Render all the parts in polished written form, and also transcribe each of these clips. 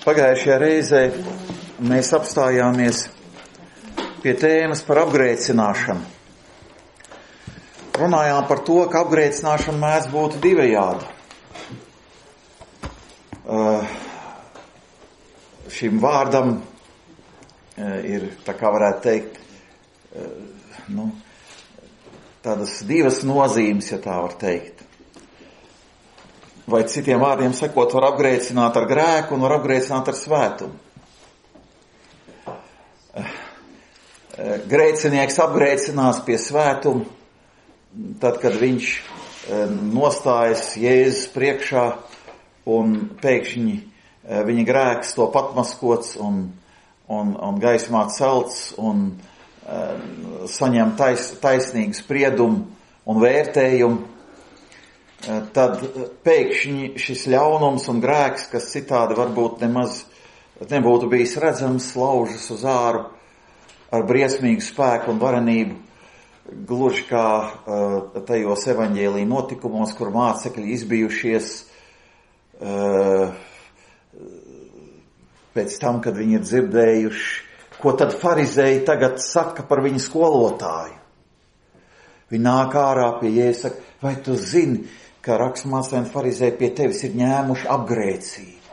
Pagājušajā reizē mēs apstājāmies pie tēmas par apgrēcināšanu. Runājām par to, ka apgrēcināšana mēdz būt divējāda. Šim vārdam ir, tā kā varētu teikt, tādas divas nozīmes, ja tā var teikt. Vai citiem vārdiem sakot, var apgrēcināt ar grēku un var apgrēcināt ar svētumu. Grēcinieks apgrēcinās pie svētuma, tad, kad viņš nostājas Jēzus priekšā un pēkšņi viņa grēks to atmaskots un gaismā celts un saņem taisnīgu spriedumu un vērtējumu. Tad pēkšņi šis ļaunums un grēks, kas citādi varbūt nemaz nebūtu bijis redzams, laužas uz āru ar briesmīgu spēku un varenību, gluži kā tajos evaņģēlija notikumos, kur mācekļi izbijušies pēc tam, kad viņi ir dzirdējuši, ko tad farizēji tagad saka par viņu skolotāju. Viņi nāk ārā pie Jēzus, saka, vai tu zini, ka raksturmācēji un farizēji pie tevis ir ņēmuši apgrēcību?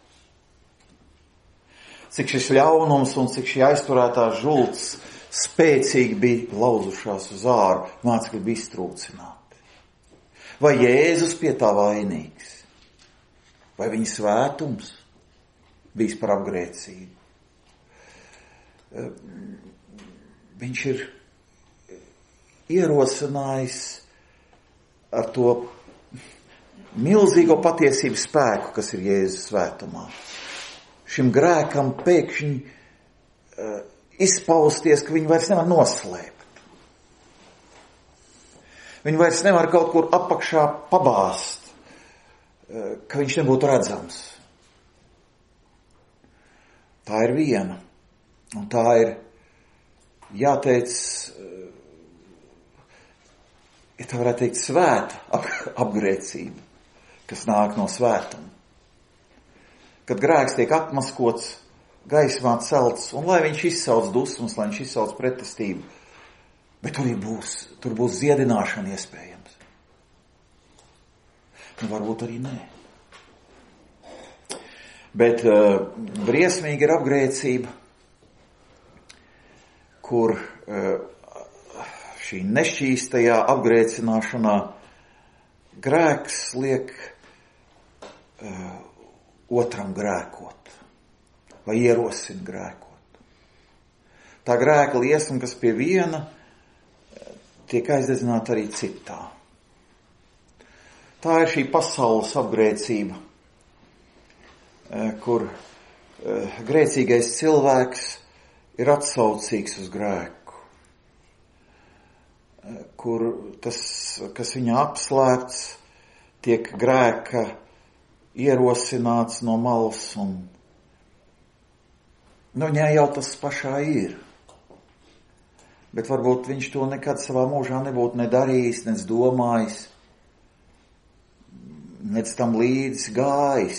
Cik šis ļaunums un cik šī aizturētā žults spēcīgi bija lauzušās uz āru, mācekļi bija iztrūcināti. Vai Jēzus pie tā vainīgs? Vai viņa svētums bijis par apgrēcību? Viņš ir ierosinājis ar to milzīgo patiesības spēku, kas ir Jēzus svētumā. Šim grēkam pēkšņi izpausties, ka viņu vairs nevar noslēpt. Viņu vairs nevar kaut kur apakšā pabāzt, ka viņš nebūtu redzams. Tā ir viena. Un tā ir, jāteic, ja tā varētu teikt, svēta apgrēcība, kas nāk no svētuma. Kad grēks tiek atmaskots, gaismā celts, un lai viņš izsauc dusmas, lai viņš izsauc pretestību, bet tur būs dziedināšana iespējams. Varbūt arī nē. Bet briesmīgi ir apgrēcība, kur šī nešķīstajā apgrēcināšanā grēks liek otram grēkot vai ierosina grēkot. Tā grēka liesma, kas pie viena, tiek aizdedzināta arī citā. Tā ir šī pasaules apgrēcība, kur grēcīgais cilvēks ir atsaucīgs uz grēku, kur tas, kas viņā apslēpts, tiek grēka ierosināts no malas, un viņai jau tas pašā ir. Bet varbūt viņš to nekad savā mūžā nebūtu nedarījis, nec domājis, nec tam līdzi gājis.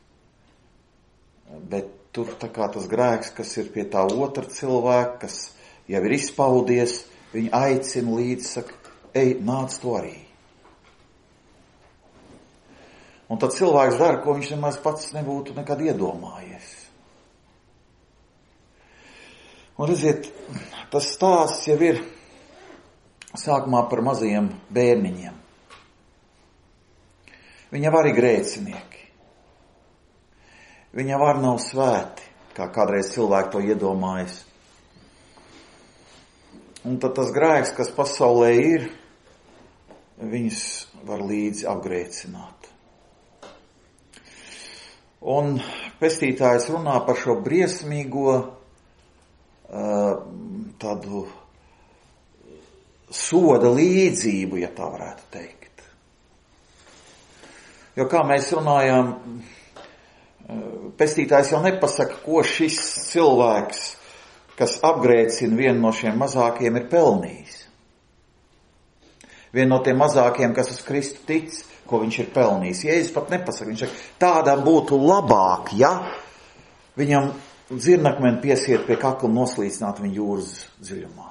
Bet tur tā kā tas grēks, kas ir pie tā otra cilvēka, kas jau ir izpaudies, viņu aicina līdzi, saka, ej, nāc to arī. Un tad cilvēks dara, ko viņš nemaz pats nebūtu nekad iedomājies. Un redziet, tas stāsts jau ir sākumā par mazajiem bērniņiem. Viņi jau arī grēcinieki. Viņi jau arī nav svēti, kā kādreiz cilvēki to iedomājas. Un tad tas grēks, kas pasaulē ir, viņus var līdzi apgrēcināt. Un pestītājs runā par šo briesmīgo tādu soda līdzību, ja tā varētu teikt. Jo kā mēs runājām, pestītājs jau nepasaka, ko šis cilvēks, kas apgrēcina vienu no šiem mazākiem, ir pelnījis. Vienu no tiem mazākiem, kas uz Kristu tic, ko viņš ir pelnījis. Jēzus pat nepasaka, viņš saka, tādam būtu labāk, ja viņam dzirnakmeni piesiet pie kakla un noslīcināt viņu jūras dziļumā.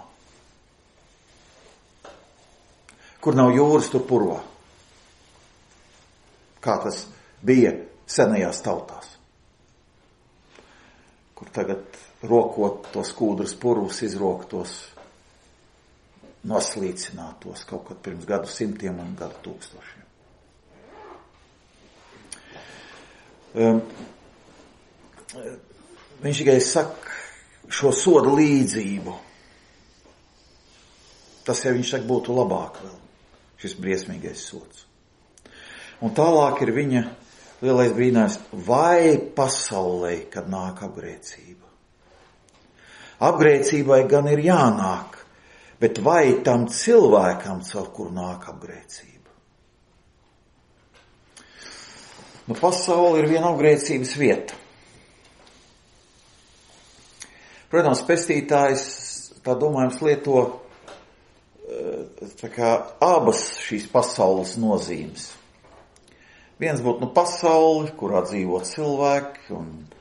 Kur nav jūras, tur purvā. Kā tas bija senajās tautās. Kur tagad rokot tos kūdrus purvus, izroktos, noslīcinātos kaut kad pirms gadu simtiem un gadu tūkstošiem. Viņš tikai saka šo soda līdzību. Tas, ja viņš saka, būtu labāk vēl, šis briesmīgais sods. Un tālāk ir viņa lielais brīnājums, vai pasaulē, kad nāk apgrēcība. Apgrēcībai gan ir jānāk, bet vai tam cilvēkam, caur kuru nāk apgrēcība? Nu, pasaule ir viena apgrēcības vieta. Protams, pestītājs, tā domājams, lieto tā kā abas šīs pasaules nozīmes. Viens būtu pasaule, kurā dzīvo cilvēki,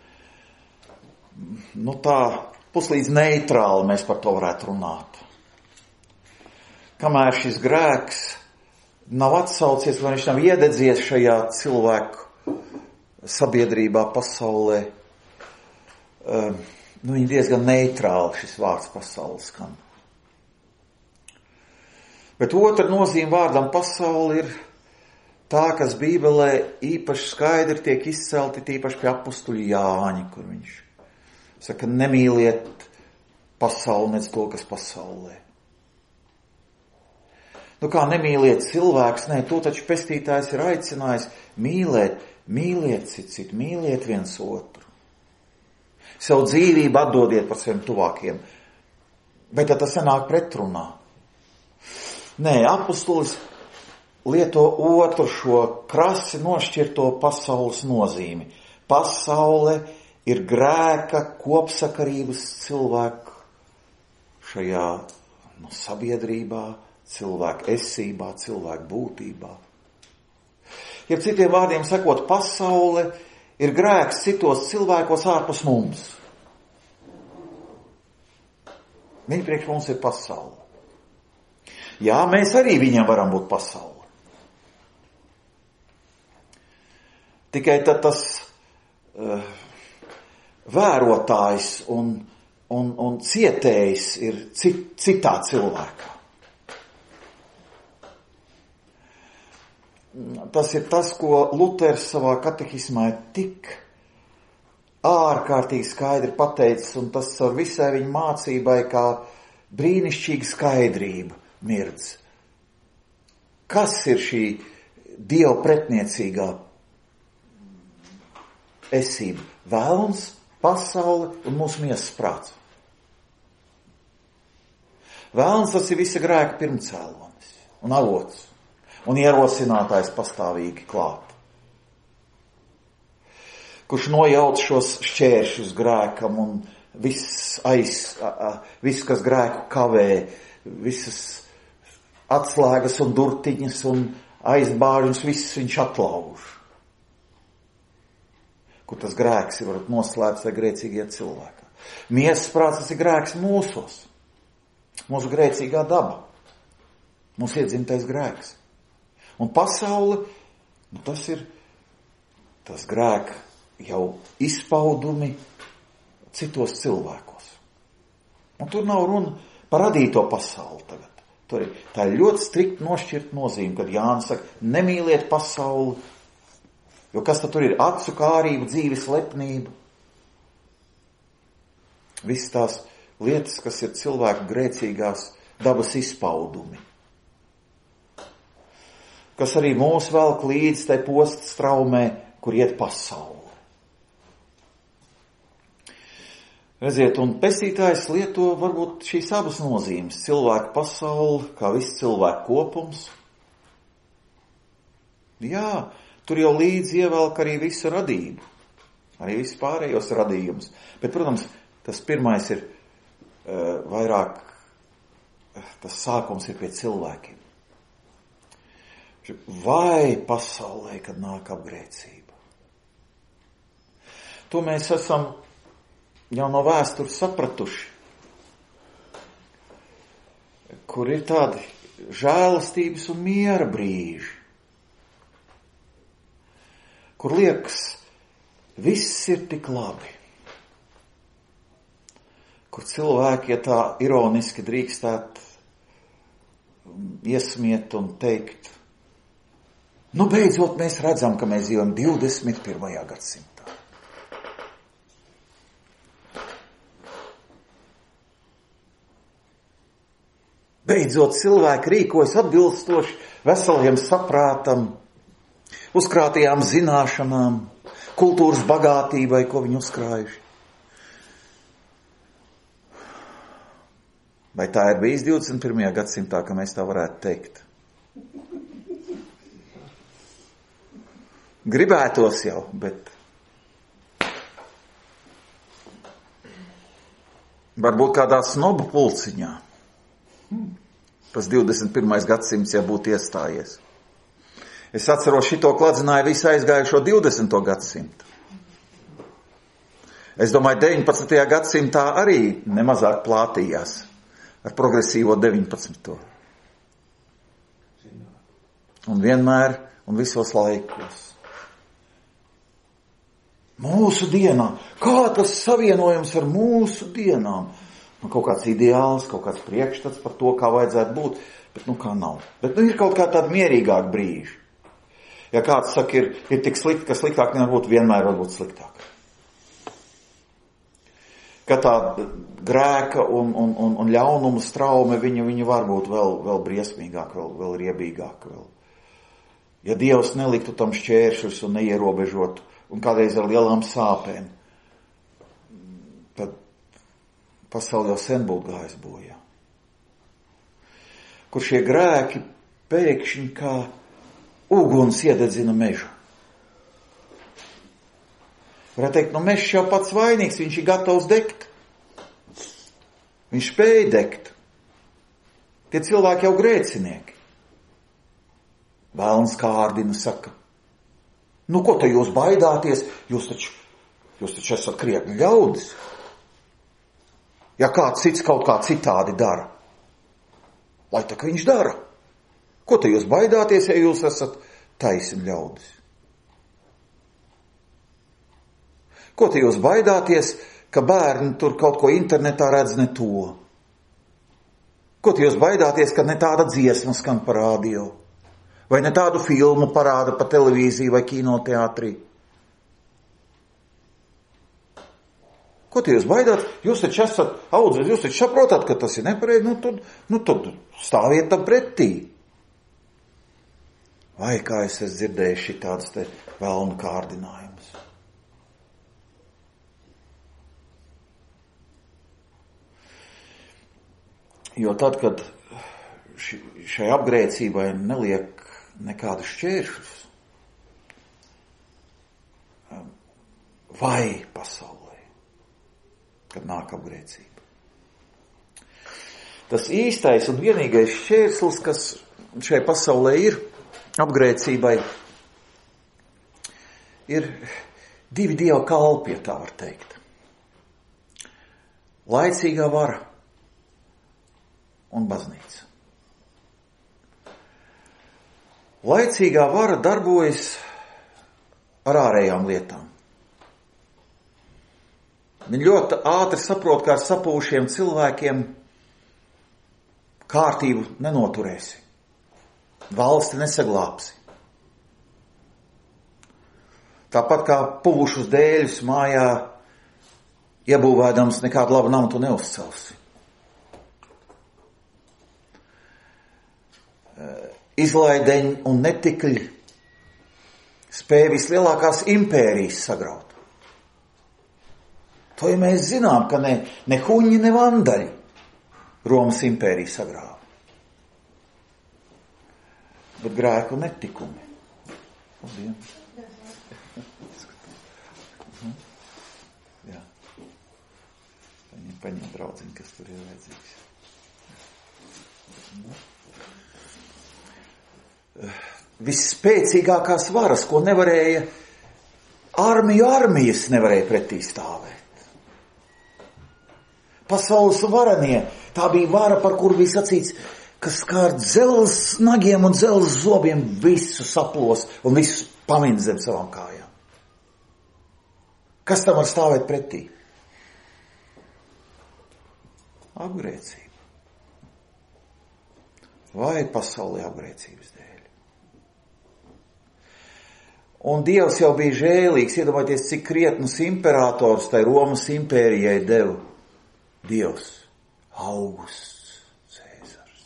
un tā puslīdz neitrāli mēs par to varētu runāt. Kamēr šis grēks nav atsaucies, vai viņš nav iededzies šajā cilvēku sabiedrībā, pasaulē, viņi diezgan neitrāli šis vārds pasaule skan. Bet otra nozīme vārdam pasauli ir tā, kas Bībelē īpaši skaidri tiek izcelti, tīpaši pie apustuļa Jāņa, kur viņš saka, nemīliet pasauli, nec to, kas pasaulē. Nu kā nemīliet cilvēks, nē, to taču pestītājs ir aicinājis mīliet citu, mīliet viens otru. Savu dzīvību atdodiet par saviem tuvākiem. Bet tad tas sanāk pretrunā. Nē, apustulis lieto otru šo krasi nošķirto pasaules nozīmi. Pasaule ir grēka kopsakarības cilvēku šajā sabiedrībā, cilvēku esībā, cilvēku būtībā. Ja citiem vārdiem sakot, pasaule ir grēks citos cilvēkos ārpus mums. Viņa priekš mums ir pasaule. Jā, mēs arī viņam varam būt pasaule. Tikai tad tas vērotājs un cietējs ir citā cilvēkā. Tas ir tas, ko Luters savā katehismā ir tik ārkārtīgi skaidri pateicis, un tas ar visai viņa mācībai kā brīnišķīga skaidrība mirdz. Kas ir šī Dieva pretniecīgā esība? Vēlns, pasaule un mūsu miesas prāts. Vēlns tas ir visa grēka pirmcēlonis un avots. Un ierosinātājs pastāvīgi klāt. Kurš nojauc šos šķēršus grēkam un viss, kas grēku kavē, visas atslēgas un durtiņas un aizbāžņus, viss viņš atlauž. Kur tas grēks ir varbūt noslēpts vai grēcīgie cilvēki. Miesas prāts, tas ir grēks mūsos. Mūsu grēcīgā daba. Mūsu iedzimtais grēks. Un pasaule, tas ir tas grēka jau izpaudumi citos cilvēkos. Un tur nav runa par radīto pasauli tagad. Tā ir ļoti strikt nošķirt nozīme, kad Jānis saka, nemīliet pasauli, jo kas tad tur ir? Acu kārība, dzīves lepnība. Visas tās lietas, kas ir cilvēku grēcīgās dabas izpaudumi. Kas arī mūs velk līdz tai posta straumē, kur iet pasaule. Redziet, un pestītājs lieto varbūt šīs abas nozīmes. Cilvēku pasauli, kā viss cilvēku kopums. Jā, tur jau līdz ievelk arī visu radību. Arī visu pārējos radījumus. Bet, protams, tas pirmais ir vairāk, tas sākums ir pie cilvēkiem. Vai pasaulē, kad nāk apgrēcība? To mēs esam jau no vēstures sapratuši, kur ir tādi žēlastības un miera brīži, kur liekas, viss ir tik labi, kur cilvēki, ja tā ironiski drīkstētu iesmiet un teikt, nu beidzot mēs redzam, ka mēs dzīvojam 21. gadsimtā. Beidzot cilvēki rīkojas atbilstoši veseliem saprātam, uzkrātajām zināšanām, kultūras bagātībai, ko viņi uzkrājuši. Vai tā ir bijis 21. gadsimtā, ka mēs tā varētu teikt? Gribētos jau, bet varbūt kādā snobu pulciņā. Tas 21. gadsimts jau būtu iestājies. Es atceros šito kladzināju visu aizgājušo 20. gadsimtu. Es domāju, 19. gadsimtā arī nemazāk plātījās ar progresīvo 19. Un vienmēr un visos laikos. Mūsu dienā. Kā tas savienojums ar mūsu dienām? Kaut kāds ideāls, kaut kāds priekšstats par to, kā vajadzētu būt, bet kā nav. Bet ir kaut kā tāda mierīgāka brīža. Ja kāds saka, ir tik slikti, ka sliktāk nevar būt, vienmēr var būt sliktāk. Ka tā grēka un ļaunuma straume, viņa var būt vēl briesmīgāk, vēl riebīgāk. Ja Dievs neliktu tam šķēršus un neierobežotu, un kādreiz ar lielām sāpēm, tad pasauli jau sen būtu gājis bojā. Kur šie grēki pēkšņi kā uguns iededzina mežu. Varētu teikt, mežs jau pats vainīgs, viņš ir gatavs degt. Viņš spēja degt. Tie cilvēki jau grēcinieki. Vēlns kārdina, saka, ko te jūs baidāties? Jūs taču esat krietni ļaudis. Ja kāds cits kaut kā citādi dara, lai tā kā viņš dara. Ko te jūs baidāties, ja jūs esat taisni ļaudis? Ko te jūs baidāties, ka bērni tur kaut ko internetā redz ne to? Ko te jūs baidāties, ka ne tāda dziesma skan pa radio? Vai ne tādu filmu parāda pa televīziju vai kinoteātrī? Ko te jūs baidāt? Jūs taču esat audzēs, jūs taču saprotat, ka tas ir nepareizi, tad stāviet tam pretī. Vai kā es esmu dzirdējis šitādas te velnu kārdinājumus. Jo tad, kad šai apgrēcībai neliek nekādu šķēršus, vai pasaulē, kad nāk apgrēcība. Tas īstais un vienīgais šķērslis, kas šai pasaulē ir apgrēcībai, ir divi dieva kalpi, ja tā var teikt. Laicīgā vara un baznīca. Laicīgā vara darbojas ar ārējām lietām. Viņi ļoti ātri saprot, kā ar sapūšiem cilvēkiem kārtību nenoturēsi. Valsti nesaglābsi. Tāpat kā puvušus dēļus mājā iebūvēdams nekādu labu namu tu neuzcelsi. Izlaideņi un netikļi spēja vislielākās impērijas sagraut. To ja mēs zinām, ka ne huņi, ne vandaļi Romas impēriju sagrāva. Bet grēku netikumi. Paldies. Jā. Paņem draudziņu, kas tur ir vajadzīgs. Visspēcīgākās varas, ko nevarēja armijas nevarēja pretī stāvēt. pasaules varenie. Tā bija vara, par kuru bija sacīts, kas skār dzelzs nagiem un dzelzs zobiem visu saplos un visu pamina zem savām kājām. Kas tam var stāvēt pretī? Apgrēcība. Vai pasaulē apgrēcības dēļ? Un Dievs jau bija žēlīgs, iedomājieties, cik krietnus imperators tai Romas impērijai deva Dievs, Augusts Cēzars.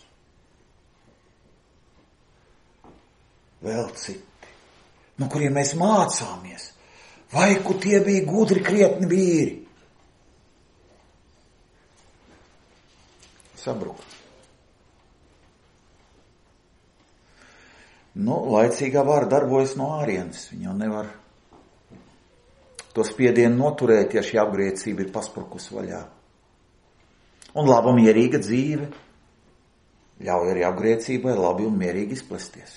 Vēl citi, no kuriem mēs mācāmies, vai ku tie bija gudri krietni vīri. Sabruka. Laicīgā vara darbojas no ārienes. Viņa jau nevar to spiedienu noturēt, ja šī apgrēcība ir pasprukusi vaļā. Un laba mierīga dzīve ļauj arī apgrēcībai labi un mierīgi izplesties.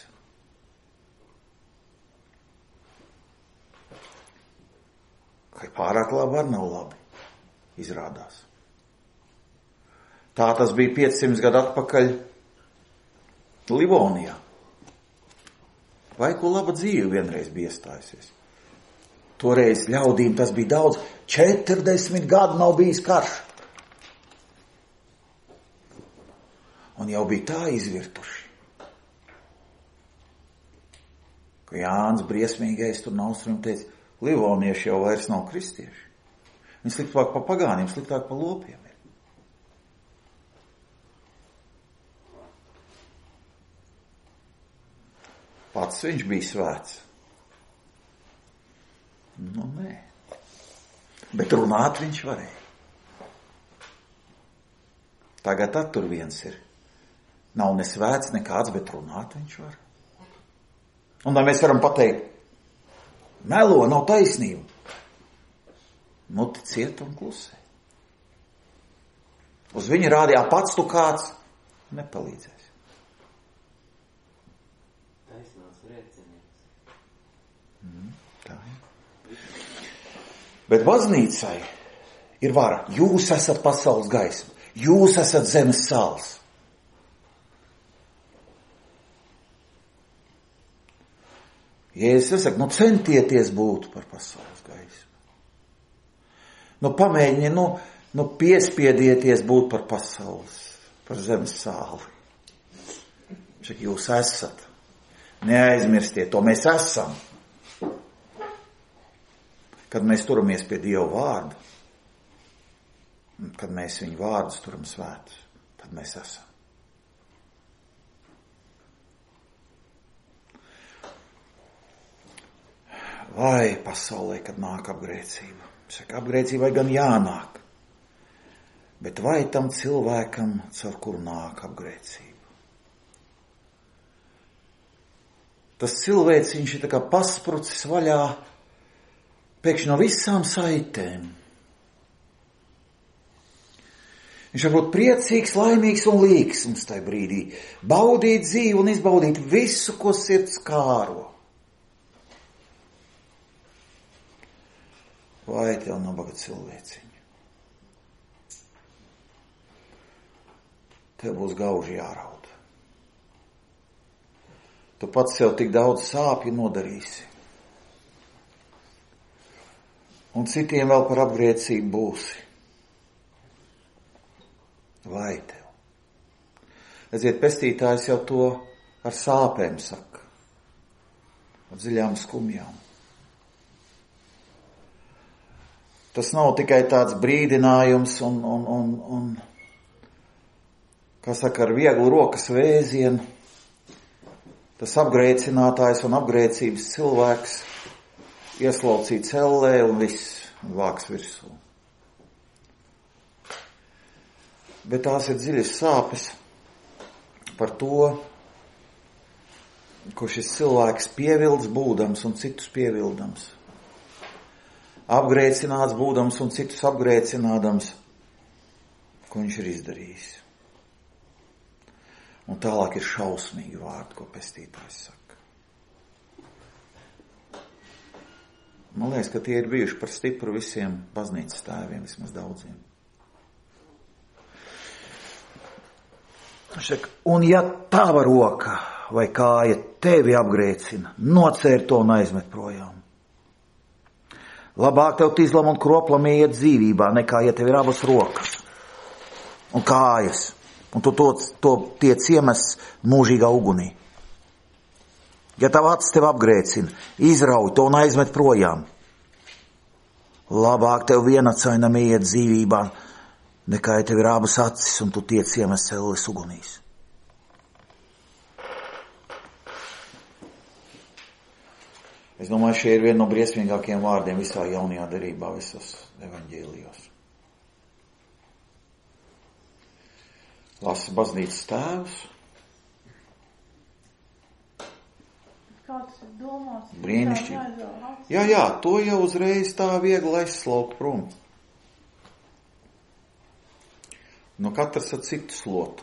Kai pārāk labi var nav labi, izrādās. Tā tas bija 500 gadu atpakaļ Livonijā. Vai ko laba dzīve vienreiz bija iestājusies? Toreiz ļaudīm tas bija daudz. 40 gadu nav bijis karš. Un jau bija tā izvirtuši, ka Jānis briesmīgais tur no austrumiem teica, Livonieši jau vairs nav kristieši. Viņi sliktāk pa pagāniem, sliktāk pa lopiem. Pats viņš bija svēts. Nē. Bet runāt viņš varēja. Tagad tur viens ir. Nav ne svēts nekāds, bet runāt viņš var. Un tā mēs varam pateikt, melo, nav taisnība. Ticiet un klusē. Uz viņu rādījā pats tu kāds nepalīdzēs. Bet baznīcai ir vara. Jūs esat pasaules gaisma. Jūs esat zemes sāls. Jēzus saka, centieties būt par pasaules gaismu. Pamēģiniet, piespiedieties būt par pasaules, par zemes sāli. Šak jūs esat. Neaizmirstiet, to mēs esam. Kad mēs turamies pie Dieva vārda, kad mēs viņu vārdus turam svētus, tad mēs esam. Vai pasaulē, kad nāk apgrēcība? Saka, apgrēcībai gan jānāk, bet vai tam cilvēkam, caur kuru nāk apgrēcība? Tas cilvēks, viņš ir tā kā pasprucis vaļā, pēkšņi no visām saitēm. Viņš var būt priecīgs, laimīgs un līksms tajā brīdī. Baudīt dzīvi un izbaudīt visu, ko sirds kāro. Vai tev nabaga cilvēciņa? Tev būs gauži jāraud. Tu pats sev tik daudz sāpju nodarīsi. Un citiem vēl par apgrēcību būsi. Vai tev? Redziet, pestītājs jau to ar sāpēm saka. Ar dziļām skumjām. Tas nav tikai tāds brīdinājums un kā saka, ar vieglu rokas vēzienu. Tas apgrēcinātājs un apgrēcības cilvēks ieslaucīt cellē un viss vāks virsū. Bet tās ir dziļas sāpes par to, ko šis cilvēks pievilds būdams un citus pievildams. Apgrēcināts būdams un citus apgrēcinādams, ko viņš ir izdarījis. Un tālāk ir šausmīgi vārdi, ko pestītājs saka. Man liekas, ka tie ir bijuši par stipru visiem baznīcas tēviem, vismaz daudziem. Viņš saka, un ja tava roka vai kāja tevi apgrēcina, nocēr to un aizmet projām. Labāk tev tīzlam un kroplam iet dzīvībā, nekā ja tev ir abas rokas un kājas, un tu to tiec iemests mūžīgā ugunī. Ja tav acis tev apgrēcina, izrauj to un aizmet projām. Labāk tev vienacainam iet dzīvībā, nekā ja tev ir abas acis un tu tiec iemests elles ugunīs. Es domāju, šie ir viena no briesmīgākajiem vārdiem visā jaunajā derībā, visos evaņģēlijos. Lasa baznīcas tēvs. Kā tas ir domāts? Brīnišķīgi. Jā, to jau uzreiz tā viegli aizslaukt prom. Nu, katrs ar citu slotu.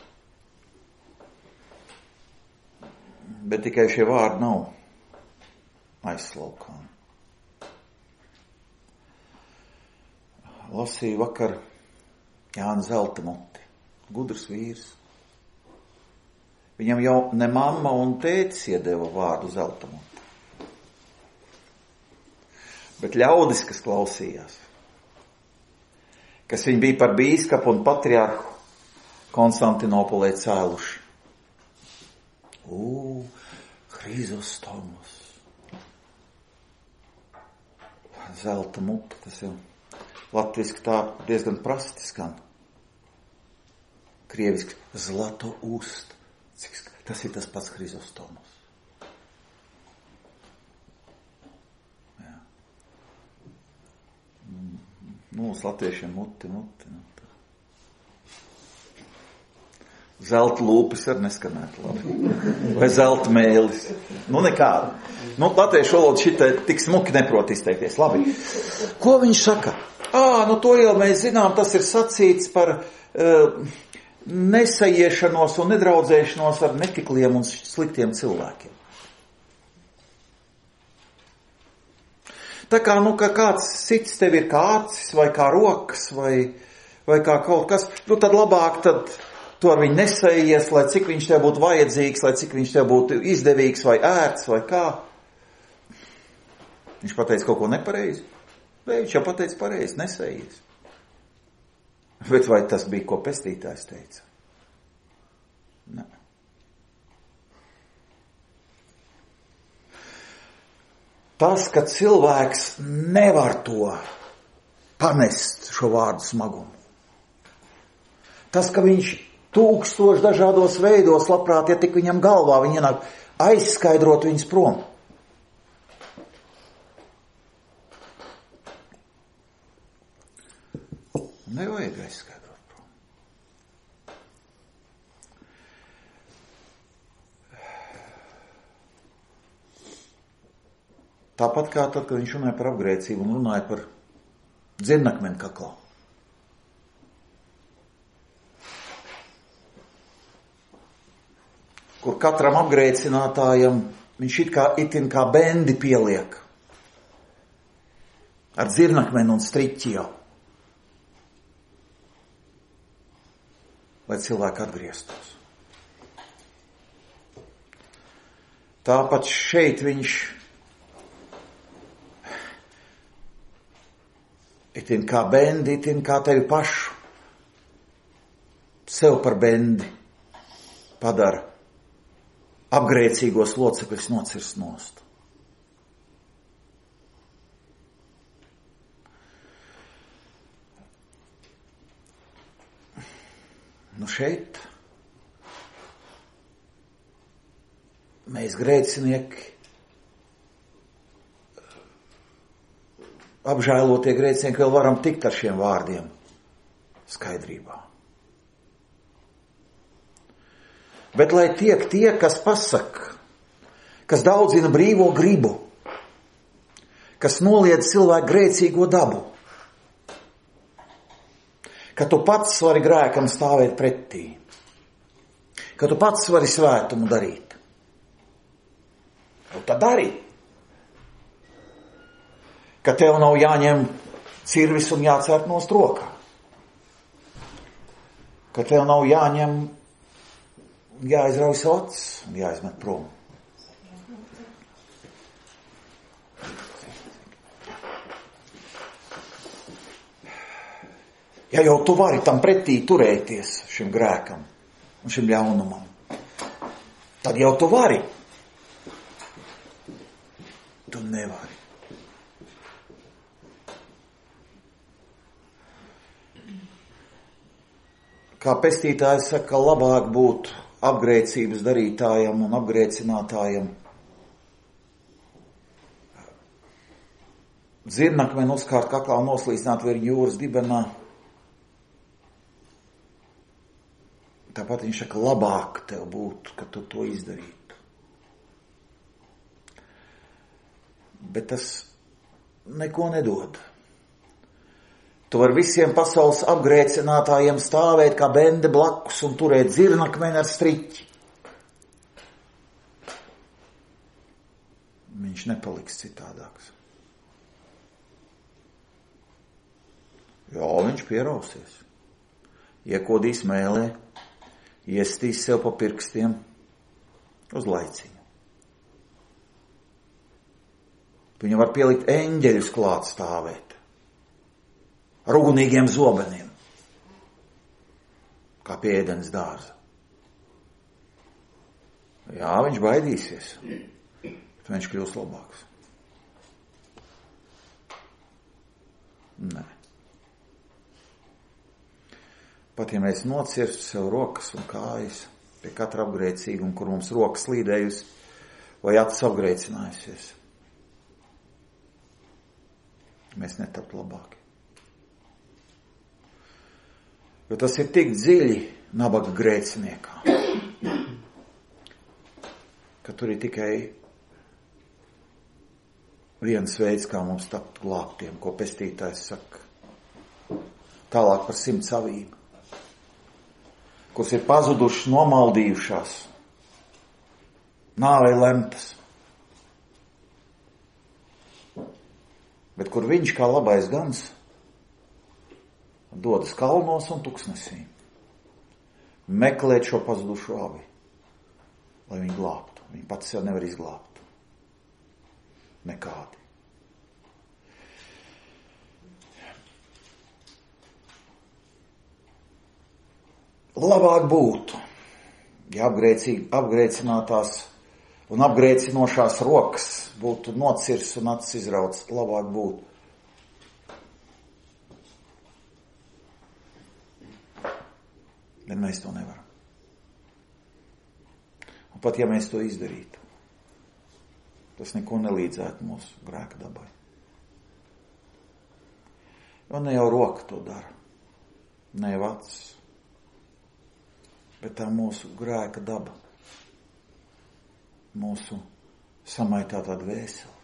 Bet tikai šie vārdi nav aizslaukām. Lasīju vakar Jāni Zeltamuti, gudrs vīrs. Viņam jau ne mamma un tētis iedeva vārdu Zeltamuti. Bet ļaudis, kas klausījās, kas viņi bija par bīskapu un patriarhu Konstantinopolē cēluši. Hrizostomus. Zelta muta, tas jau latviski tā diezgan prasti skan. Krieviski zlato ust. Tas ir tas pats Hrizostomus. Jā. Uz latviešiem muti. Zelta lūpes var neskanēt labi. Vai zelta mēlis. Nekāda. Latviešu valoda šitai tik smuki neprot izteikties. Labi. Ko viņš saka? To jau mēs zinām, tas ir sacīts par nesajiešanos un nedraudzēšanos ar netikliem un sliktiem cilvēkiem. Tā kā, ka kāds cits tev ir kā acis vai kā rokas vai kā kaut kas, tad labāk tu ar viņu nesējies, lai cik viņš tev būtu vajadzīgs, lai cik viņš tev būtu izdevīgs vai ērts vai kā. Viņš pateica kaut ko nepareizi? Vai viņš jau pateica pareizi, nesējies? Bet vai tas bija, ko pestītājs teica? Ne. Tas, ka cilvēks nevar to panest, šo vārdu smagumu. Tas, ka viņš 1000 dažādos veidos, labprāt, ja tik viņam galvā viņi ienāk, aizskaidrot viņus prom. Nevajag aizskaidrot prom. Tāpat kā tad, kad viņš runāja par apgrēcību un runāja par dzirnakmeni kaklā. Kur katram apgrēcinātājam viņš itin kā bendi pieliek ar dzirnakmeni un striķi jau. Lai cilvēki atgrieztos. Tāpat šeit viņš itin kā bendi, itin kā tevi pašu sev par bendi padara. Apgrēcīgos locekļus nocirst nost. Šeit mēs grēcinieki, apžēlotie grēcinieki, vēl varam tikt ar šiem vārdiem skaidrībā. Bet lai tiek tie, kas pasaka, kas daudzina brīvo gribu, kas noliedz cilvēku grēcīgo dabu, ka tu pats vari grēkam stāvēt pretī, ka tu pats vari svētumu darīt. Tad dari. Ka tev nav jāņem cirvis un jācērt nost rokā. Ka tev nav jāņem jāizrauj savu acis un jāizmet prom. Ja jau tu vari tam pretī turēties šim grēkam un šim ļaunumam, tad jau tu vari. Tu nevari. Kā pestītājs saka, labāk būt apgrēcības darītājam un apgrēcinātājam. Zirnakmeni uzkārt kaklā un noslīcināt virs jūras dibenā. Tāpat viņš saka, labāk tev būtu, ka tu to izdarītu. Bet tas neko nedod. Tu vari visiem pasaules apgrēcinātājiem stāvēt kā bende blakus un turēt zirnakmeni ar striķi. Viņš nepaliks citādāks. Jā, viņš pierausies. Iekodīs mēlē, iestīs sev pa pirkstiem uz laiciņu. Viņam var pielikt eņģeļus klāt stāvēt. Ar ugunīgiem zobeniem. Kā pie ēdenes dārza. Jā, viņš baidīsies. Bet viņš kļūs labāks. Nē. Pat ja mēs nocirstu sev rokas un kājas pie katra apgrēcīguma, kur mums rokas slīdējusi vai acis apgrēcinājusies, mēs netaptu labāki. Jo tas ir tik dziļi nabaga grēciniekā, ka tur ir tikai viens veids, kā mums tapt glābtiem, ko pestītājs saka. Tālāk par 100 savību, kuras ir pazudušas, nomaldījušās, nāvei lemtas. Bet kur viņš kā labais gans dodas kalnos un tuksnesī, meklēt šo pazudušo avi, lai viņu glābtu. Viņi pats sev nevar izglābt. Nekādi. Labāk būtu, ja apgrēcinātās un apgrēcinošās rokas būtu nocirs un acis izrauts, labāk būtu. Bet mēs to nevaram. Un pat ja mēs to izdarītu, tas neko nelīdzētu mūsu grēka dabai. Jo ne jau roka to dara, ne jau acis. Bet tā mūsu grēka daba, mūsu samaitātā dvēsele.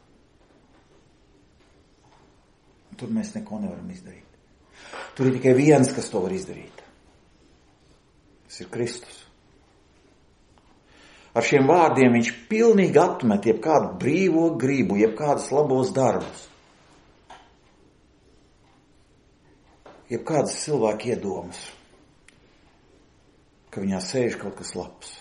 Tur mēs neko nevaram izdarīt. Tur ir tikai viens, kas to var izdarīt. Tas ir Kristus. Ar šiem vārdiem viņš pilnīgi atmet jebkādu brīvo gribu, jebkādus labos darbus, jebkādas cilvēku iedomas, ka viņā sēž kaut kas labs.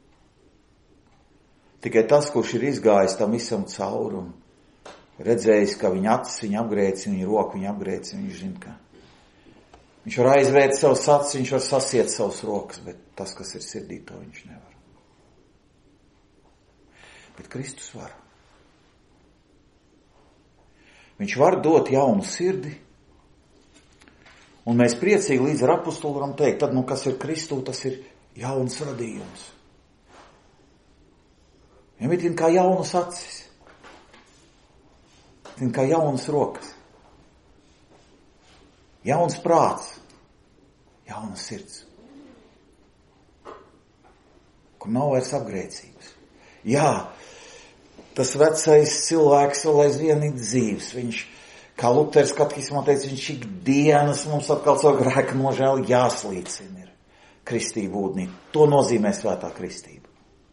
Tikai tas, kurš ir izgājis tam visam cauri un redzējis, ka viņa acis viņu apgrēcina, viņa roku viņu apgrēcina, viņš zina, ka viņš var aizvērt savus acis, viņš var sasiet savus rokas, bet tas, kas ir sirdī, to viņš nevar. Bet Kristus var. Viņš var dot jaunu sirdi, un mēs priecīgi līdz ar apostulu varam teikt, tad, kas ir Kristū, tas ir jauns radījums. Viņam ir kā jaunas acis, kā jaunas rokas, jauns prāts, jaunas sirds, kur nav vairs apgrēcības. Jā, tas vecais cilvēks vēl aizvien ir dzīvs. Viņš, kā Luters katekismā teica, viņš ikdienas mums atkal savu grēka nožēlu jāslīcina ir kristība ūdenī. To nozīmē svētā kristība.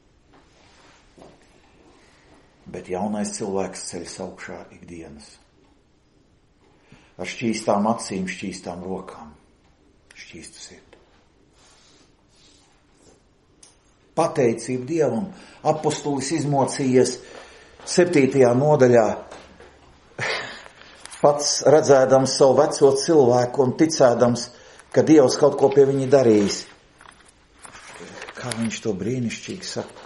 Bet jaunais cilvēks ceļas augšā ikdienas. Ar šķīstām acīm, šķīstām rokām, šķīstu sirdi. pateicību Dievam. Apostulis izmocījies 7. nodaļā, pats redzēdams savu veco cilvēku un ticēdams, ka Dievs kaut ko pie viņa darījis. Kā viņš to brīnišķīgi saka.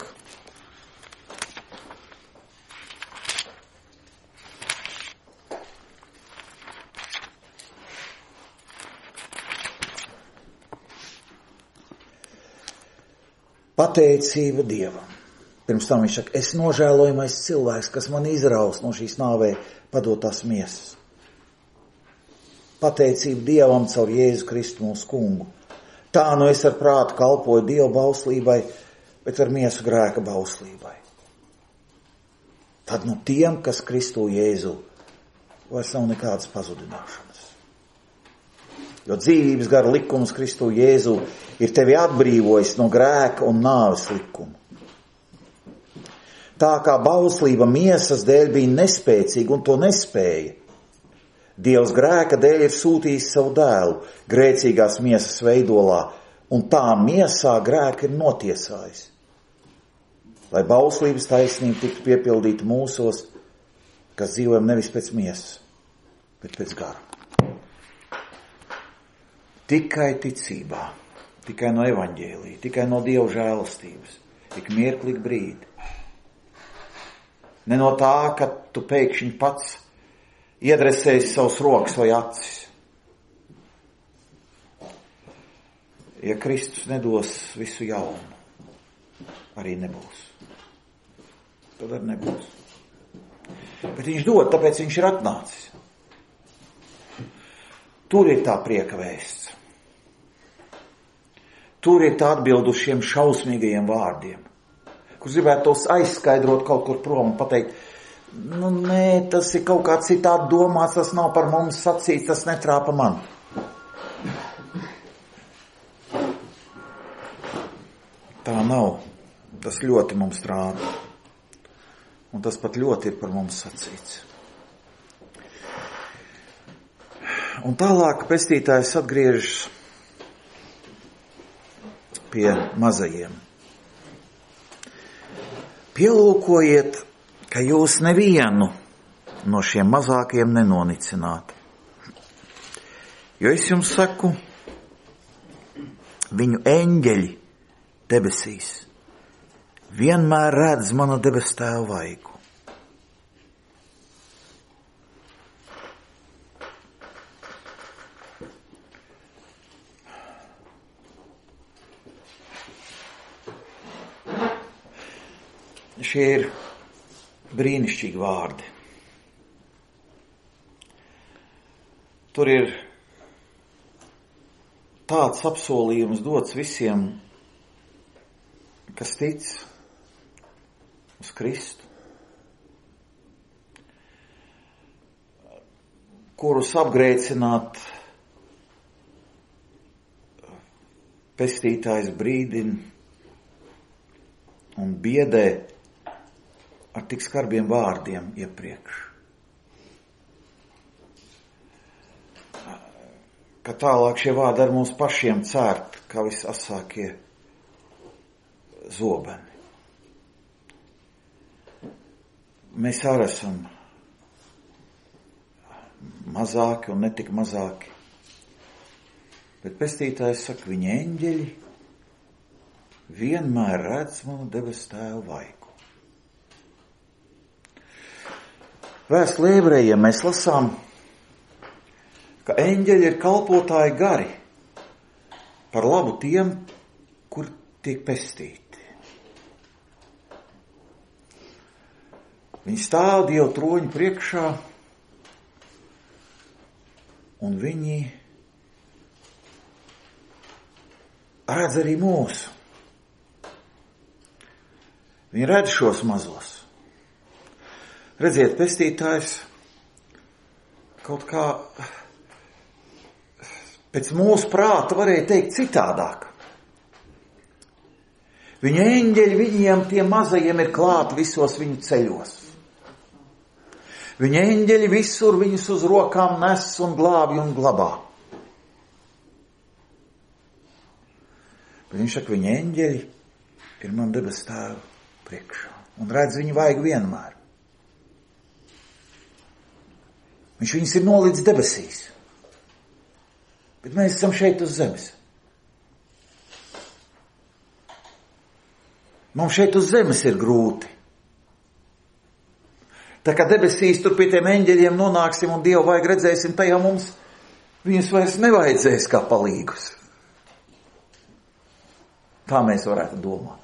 Pateicība Dievam. Pirms tam viņš saka, es nožēlojamais cilvēks, kas man izraus no šīs nāvē padotās miesas. Pateicība Dievam caur Jēzu Kristu mūsu kungu. Tā nu es ar prātu kalpoju Dieva bauslībai, bet ar miesu grēka bauslībai. Tad nu tiem, kas Kristu Jēzu, vairs nav nekādas pazudināšanas. Jo dzīvības gara likums Kristu Jēzu ir tevi atbrīvojis no grēka un nāves likuma. Tā kā bauslība miesas dēļ bija nespēcīga un to nespēja, Dievs grēka dēļ ir sūtījis savu dēlu grēcīgās miesas veidolā, un tā miesā grēka ir notiesājis. Lai bauslības taisnība tiktu piepildīta mūsos, kas dzīvojam nevis pēc miesas, bet pēc gara. Tikai ticībā, tikai no evaņģēlija, tikai no Dieva žēlastības, tik mirklīgi brīdi. Ne no tā, ka tu pēkšņi pats iedresēsi savus rokas vai acis. Ja Kristus nedos visu jaunu, arī nebūs. Tad arī nebūs. Bet viņš dod, tāpēc viņš ir atnācis. Tur ir tā prieka vēsts. Tur ir tā atbild uz šiem šausmīgajiem vārdiem, kur gribētu tos aizskaidrot kaut kur prom un pateikt, nu nē, tas ir kaut kā citādi domāts, tas nav par mums sacīts, tas netrāpa man. Tā nav. Tas ļoti mums trāpa. Un tas pat ļoti ir par mums sacīts. Un tālāk pestītājs atgriežas pie mazajiem. Pielūkojiet, ka jūs nevienu no šiem mazākajiem nenonicināt. Jo es jums saku, viņu eņģeļi debesīs vienmēr redz mana debes tēva vaigu. Šie ir brīnišķīgi vārdi. Tur ir tāds apsolījums dots visiem, kas tic uz Kristu, kurus apgrēcināt pestītājs brīdina un biedē ar tik skarbiem vārdiem iepriekš. Ka tālāk šie vārdi ar mums pašiem cērt, kā visasākie zobeni. Mēs arī esam mazāki un netik mazāki. Bet pestītājs saka, viņa eņģeļi vienmēr redz manu debes tēva vaigu. Vēstulē ebrejiem mēs lasām, ka eņģeļi ir kalpotāji gari par labu tiem, kur tiek pestīti. Viņi stāv Dieva troņa priekšā un viņi redz arī mūsu. Viņi redz šos mazos. Redziet, pestītājs kaut kā pēc mūsu prāta varēja teikt citādāk. Viņa eņģeļi viņiem, tiem mazajiem, ir klāti visos viņu ceļos. Viņa eņģeļi visur viņus uz rokām nes un glābj un glabā. Bet viņš saka, viņa eņģeļi ir man debes tēva priekšā. Un redz viņu vajag vienmēr. Viņš viņus ir nolīdz debesīs. Bet mēs esam šeit uz zemes. Mums šeit uz zemes ir grūti. Tā kā debesīs tur pie tiem eņģeļiem nonāksim un Dievu vajag redzēsim, tajā mums viņus vairs nevajadzēs kā palīgus. Tā mēs varētu domāt.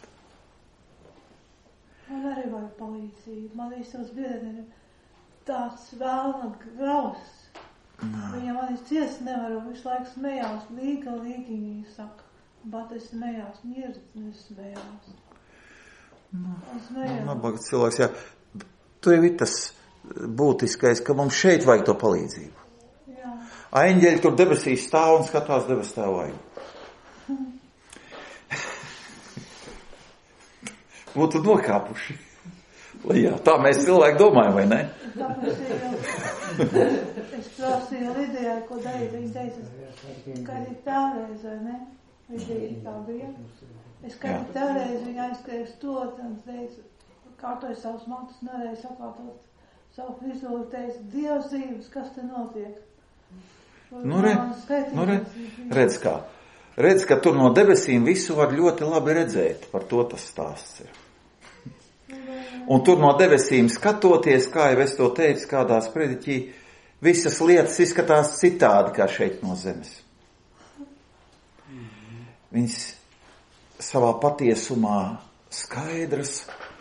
Man arī vajag palīdzību. Man īstos biedriem tāds vēlna graus. Viņa manis ciest nevar, un visu laiku smējās. Līgiņi saka. Bet es smējās. Mirdzis smējās. Nabaga cilvēks, jā. Tur ir tas būtiskais, ka mums šeit vajag to palīdzību. Jā. Eņģeļi tur debesīs stāv un skatās debes tev vajag. Būtu nokāpuši. Jā, tā mēs cilvēki domājam, vai ne? Es prasīju Lidijai, ko darīt. Viņa teica, ka ir tāreiz, vai ne? Lidija tā bija. Es kādu tāreiz viņa aizskrēju stot un teica, kārtoju savus matus, nereiz sakārtot savu frizūru, teica, Dievs dzīves, kas te notiek? Redz kā. Redz, ka tur no debesīm visu var ļoti labi redzēt. Par to tas stāsts ir. Un tur no debesīm skatoties, kā jau es to teicu kādā sprediķī, visas lietas izskatās citādi kā šeit no zemes. Viņas savā patiesumā skaidras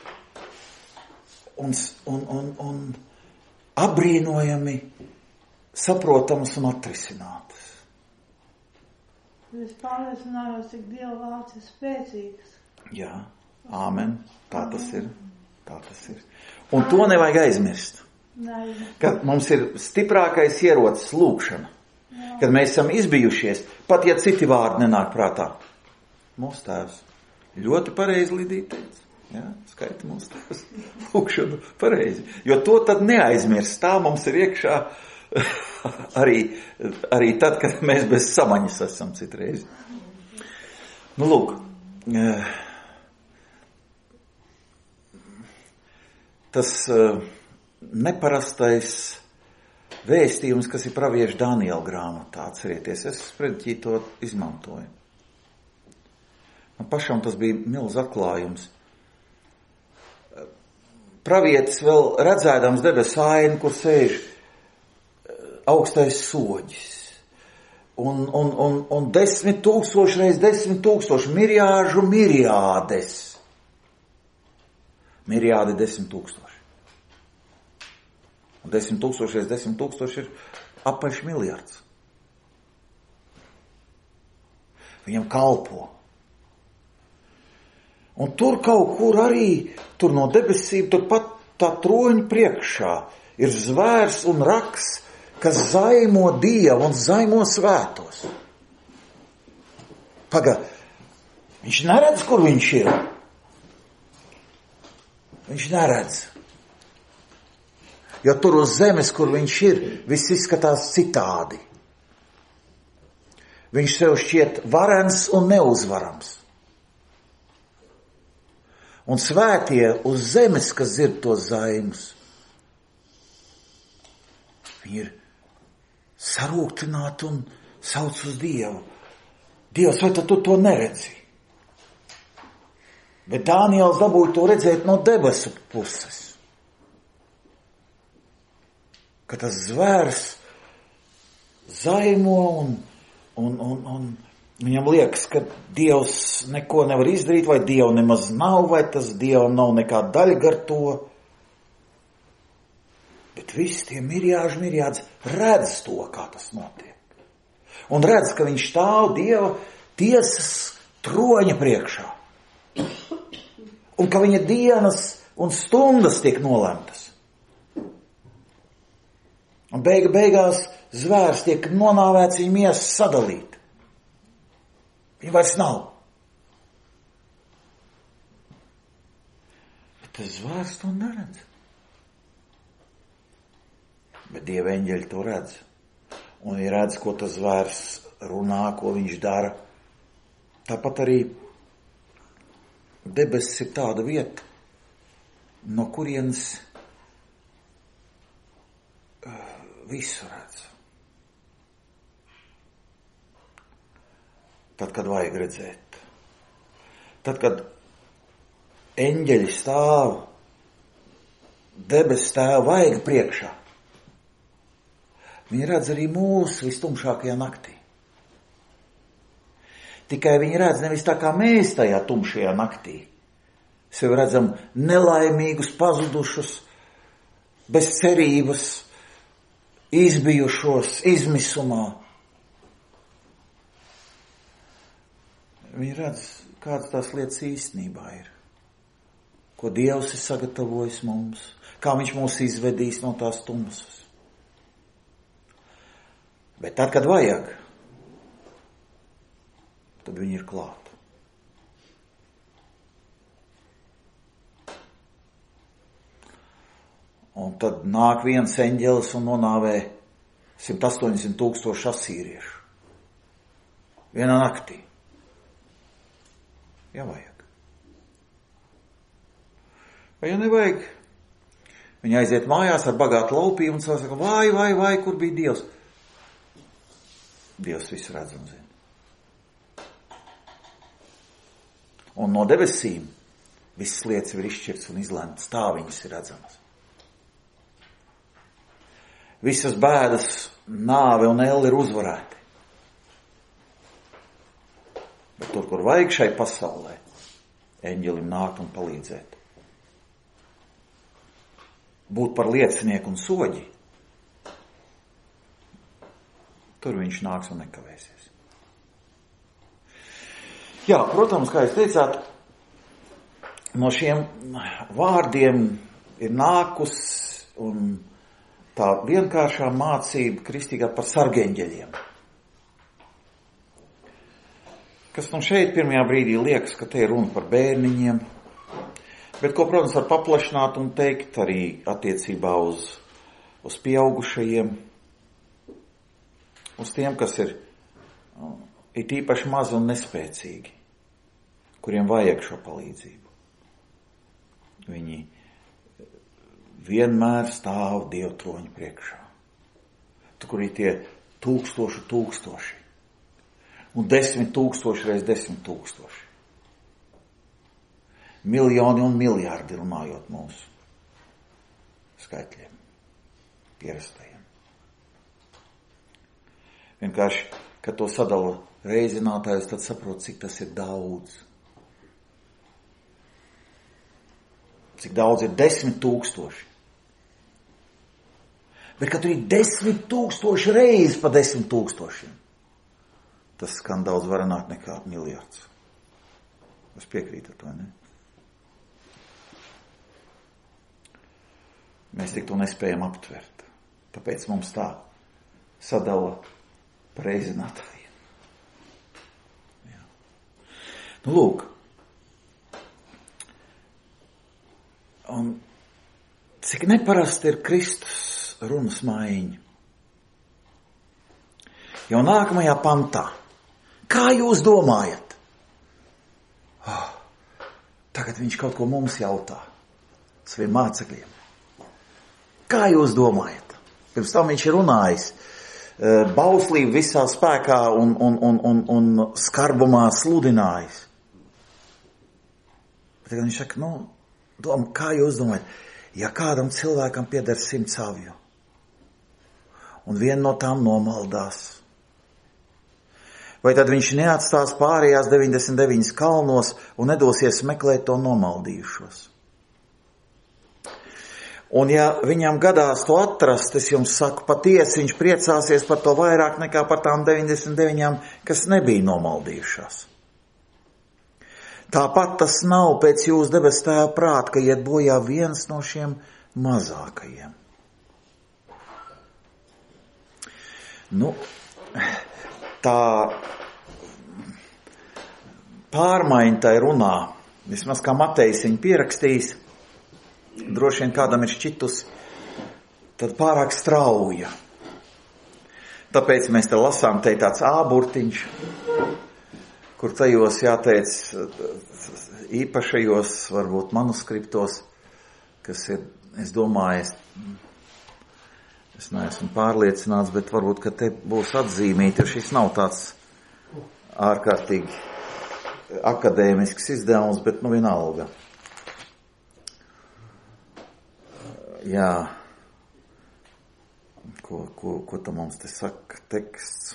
un apbrīnojami saprotamas un atrisinātas. Es pārliecinājos, cik Dieva vārds ir spēcīgs. Jā, āmen, tā tas ir. Tā tas ir. Un to nevajag aizmirst. Kad mums ir stiprākais ierocis lūkšana. Kad mēs esam izbijušies, pat ja citi vārdi nenāk prātā. Mūsu tēvs ļoti pareizi Lidija teica. Jā, skaita mūsu tēvs lūkšanu pareizi. Jo to tad neaizmirst. Tā mums ir iekšā arī tad, kad mēs bez samaņas esam citreiz. Nu, lūk. Tas neparastais vēstījums, kas ir pravieša Daniela grāmatā, atcerieties, es sprediķī to izmantoju. Man pašam tas bija milz atklājums. Pravietis vēl redzēdams debesu ainu, kur sēž augstais soģis. Un 10,000 reiz 10,000 mirjāžu mirjādes. Mirjādi 10,000. Un 10,000 reiz 10,000 ir apaļš miljards. Viņam kalpo. Un tur kaut kur arī, tur no debesīm, tur pat tā troņa priekšā ir zvērs un raks, kas zaimo Dievu un zaimo svētos. Viņš neredz, kur viņš ir. Viņš neredz. Jo tur uz zemes, kur viņš ir, viss izskatās citādi. Viņš sev šķiet varens un neuzvarams. Un svētie uz zemes, kas dzird tos zaimus, viņi ir sarūktināti un sauc uz Dievu. Dievs, vai tu to neredzi? Bet Dāniels dabūja to redzēt no debesu puses. Ka tas zvērs zaimo un viņam liekas, ka Dievs neko nevar izdarīt, vai Dievu nemaz nav, vai tas Dievam nav nekāda daļa gar to. Bet visi tie mirjāds redz to, kā tas notiek. Un redz, ka viņš stāv Dieva tiesas troņa priekšā. Un ka viņa dienas un stundas tiek nolemtas. Un beigās zvērs tiek nonāvēts, viņa miesa sadalīta. Viņa vairs nav. Bet tas zvērs to neredz. Bet Dieva eņģeļi to redz. Un viņi redz, ko tas zvērs runā, ko viņš dara. Tāpat arī debesis ir tāda vieta, no kurienes visu redz. Tad, kad vajag redzēt. Tad, kad eņģeļi stāv debesu tēva vaiga priekšā, viņi redz arī mūsu vistumšākajā naktī. Tikai viņi redz nevis tā kā mēs tajā tumšajā naktī. Sevi redzam nelaimīgus, pazudušus, bez cerības, izbijušos, izmisumā. Viņi redz, kādas tās lietas īstenībā ir. Ko Dievs ir sagatavojis mums, kā viņš mūs izvedīs no tās tumsas. Bet tad, kad vajag, tad viņi ir klāt. Un tad nāk viens eņģelis un nonāvē 180,000 asīriešu. Vienā naktī. Ja vajag. Vai ja nevajag? Viņi aiziet mājās ar bagātu laupījumu un saka, vai, kur bija Dievs? Dievs visu redz un zina. Un no debesīm visas lietas ir izšķirts un izlemts. Tā viņas ir redzamas. Visas bēdas, nāve un elle ir uzvarēti. Bet tur, kur vajag šai pasaulē, eņģelim nākt un palīdzēt. Būt par liecinieku un soģi, tur viņš nāks un nekavēsies. Jā, protams, kā jūs teicāt, no šiem vārdiem ir nākus un tā vienkāršā mācība kristīgā par sargeņģeļiem. Kas nu šeit pirmajā brīdī liekas, ka te ir runa par bērniņiem, bet ko, protams, var paplašināt un teikt arī attiecībā uz pieaugušajiem, uz tiem, kas ir īpaši mazi un nespēcīgi, kuriem vajag šo palīdzību. Viņi vienmēr stāv Dieva troņa priekšā. Tur, kur ir tie tūkstoši. Un 10,000 reiz 10,000. Miljoni un miljardi runājot mūsu skaitļiem, pierastajiem. Vienkārši, kad to sadala reizinātājus, tad saprot, cik tas ir daudz. Cik daudz ir 10,000. Bet, kad tur ir 10,000 reizes pa 10,000, tas skan daudz varenāk nekā miljards. Es piekrītu ar to, ne? Mēs tik to nespējam aptvert. Tāpēc mums tā sadala par reizinātājiem. Jā. Nu, lūk. Un cik neparasti ir Kristus runas maiņa. Jau nākamajā pantā. Kā jūs domājat? Tagad viņš kaut ko mums jautā. Saviem mācekļiem. Kā jūs domājat? Pirms tam viņš ir runājis. Bauslību visā spēkā un skarbumā sludinājis. Bet tagad viņš saka, kā jūs domājat? Ja kādam cilvēkam pieder 100 avju, un viena no tām nomaldās, vai tad viņš neatstās pārējās 99 kalnos un nedosies meklēt to nomaldījušos? Un ja viņam gadās to atrast, es jums saku, patiesi viņš priecāsies par to vairāk nekā par tām 99, kas nebija nomaldījušās. Tāpat tas nav pēc jūsu debes tēva prāta, ka iet bojā viens no šiem mazākajiem. Tā pārmaiņa tai runā, vismaz kā Matejs viņu pierakstījis, droši vien kādam ir šķitusi, tad pārāk strauja. Tāpēc mēs te lasām, te tāds āburtiņš, kur tajos jāteic īpašajos, varbūt manuskriptos, kas ir, es domāju, es neesmu pārliecināts, bet varbūt, ka te būs atzīmīti, jo šis nav tāds ārkārtīgi akadēmisks izdevums, bet nu vienalga. Jā. Ko tam mums te saka teksts?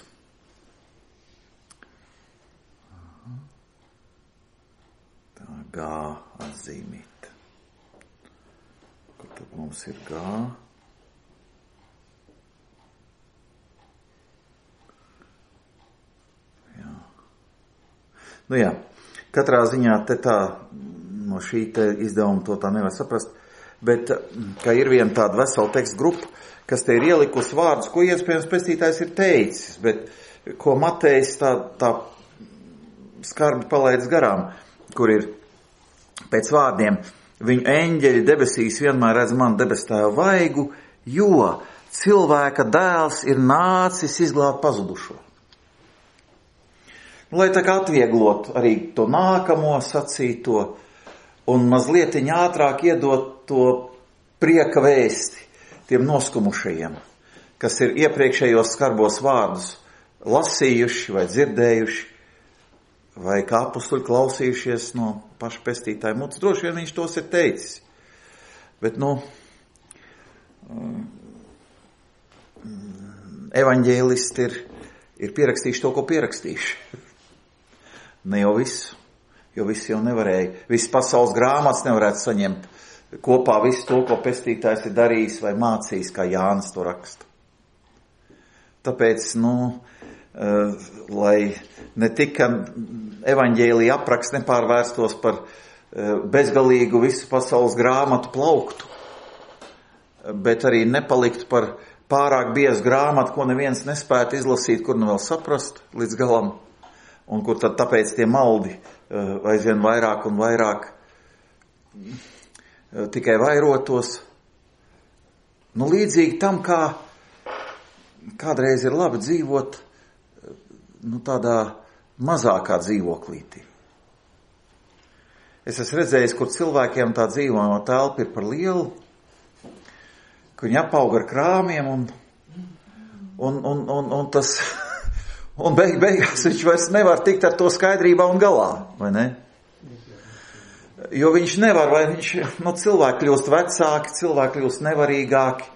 Tā G atzīmīt. Kur tad mums ir G? Jā. Nu jā, katrā ziņā te tā, no šī te izdevuma to tā nevar saprast, bet, ka ir viena tāda vesela teksta grupa, kas te ir ielikusi vārdus, ko iespējams pestītājs ir teicis, bet ko Matejs tā skarbi palaidis garām, kur ir pēc vārdiem, viņu eņģeļi debesīs vienmēr redz man debestēvu vaigu, jo cilvēka dēls ir nācis izglābt pazudušo. Lai tā kā atvieglot arī to nākamo sacīto un mazlietiņ ātrāk iedot to prieka vēsti tiem noskumušajiem, kas ir iepriekšējos skarbos vārdus lasījuši vai dzirdējuši, vai kā apustuļi klausījušies no paša pestītāja mutes. Droši vien viņš tos ir teicis. Bet, evaņģēlisti ir pierakstījuši to, ko pierakstījuši. Ne jau visu, jo visi jau nevarēja. Viss pasaules grāmatas nevarētu saņemt kopā visu to, ko pestītājs ir darījis vai mācījis, kā Jānis to raksta. Tāpēc, lai ne tikai evaņģēlija apraksts nepārvērstos par bezgalīgu visu pasaules grāmatu plauktu, bet arī nepalikt par pārāk biezu grāmatu, ko neviens nespētu izlasīt, kur nu vēl saprast līdz galam, un kur tad tāpēc tie maldi aizvien vairāk un vairāk tikai vairotos. Līdzīgi tam, kā kādreiz ir labi dzīvot tādā mazākā dzīvoklītī. Es esmu redzējis, kur cilvēkiem tā dzīvojamā telpa ir par lielu, ka viņi apauga ar krāmiem un tas, un beigās viņš vairs nevar tikt ar to skaidrībā un galā, vai ne? Jo viņš nevar, vai viņš, cilvēki kļūst vecāki, cilvēki kļūst nevarīgāki.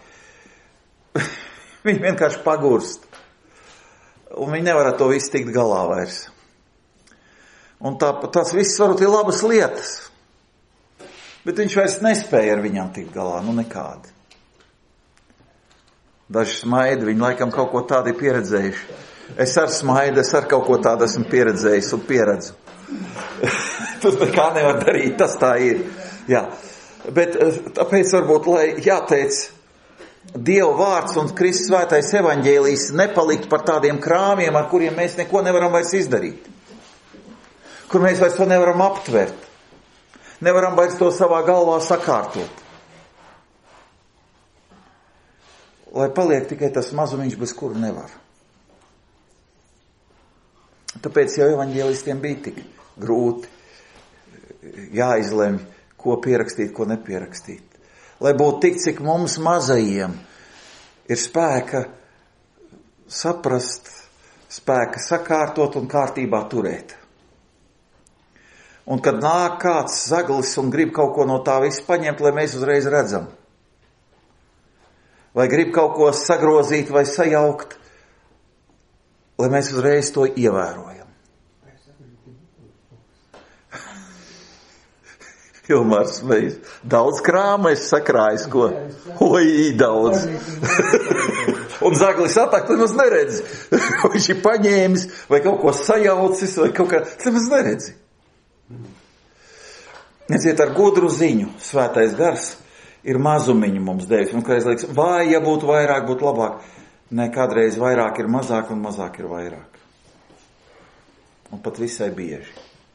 Viņi vienkārši pagurst. Un viņi nevar ar to visu tikt galā vairs. Un tas viss varbūt ir labas lietas. Bet viņš vairs nespēja ar viņām tikt galā, nekādi. Daži smaida, viņi laikam kaut ko tādu ir pieredzējuši. Es ar smaidu, es ar kaut ko tādu esmu pieredzējis un pieredzu. Tur nekā nevar darīt, tas tā ir. Jā. Bet tāpēc varbūt, lai jāteic Dieva vārds un Kristus svētais evaņģēlijs nepalikt par tādiem krāmiem, ar kuriem mēs neko nevaram vairs izdarīt. Kur mēs vairs to nevaram aptvert. Nevaram vairs to savā galvā sakārtot. Lai paliek tikai tas mazumiņš, bez kura nevar. Tāpēc jau evaņģēlistiem bija tik grūti jāizlemj, ko pierakstīt, ko nepierakstīt. Lai būtu tik, cik mums mazajiem ir spēka saprast, spēka sakārtot un kārtībā turēt. Un kad nāk kāds zaglis un grib kaut ko no tā visu paņemt, lai mēs uzreiz redzam. Vai grib kaut ko sagrozīt vai sajaukt, lai mēs uzreiz to ievērojam. Ilmārs, mēs daudz krāma es sakrājis, ko? Oi, daudz. Un zaglis atāk, tu nemaz neredzi. Viņš ir paņēmis, vai kaut ko sajaucis, vai kaut kā, tu nemaz neredzi. Neziet ar gudru ziņu, svētais gars ir mazumiņu mums devis. Un kādreiz liekas, vai, ja būtu vairāk, būtu labāk. Ne, kādreiz vairāk ir mazāk un mazāk ir vairāk. Un pat visai bieži.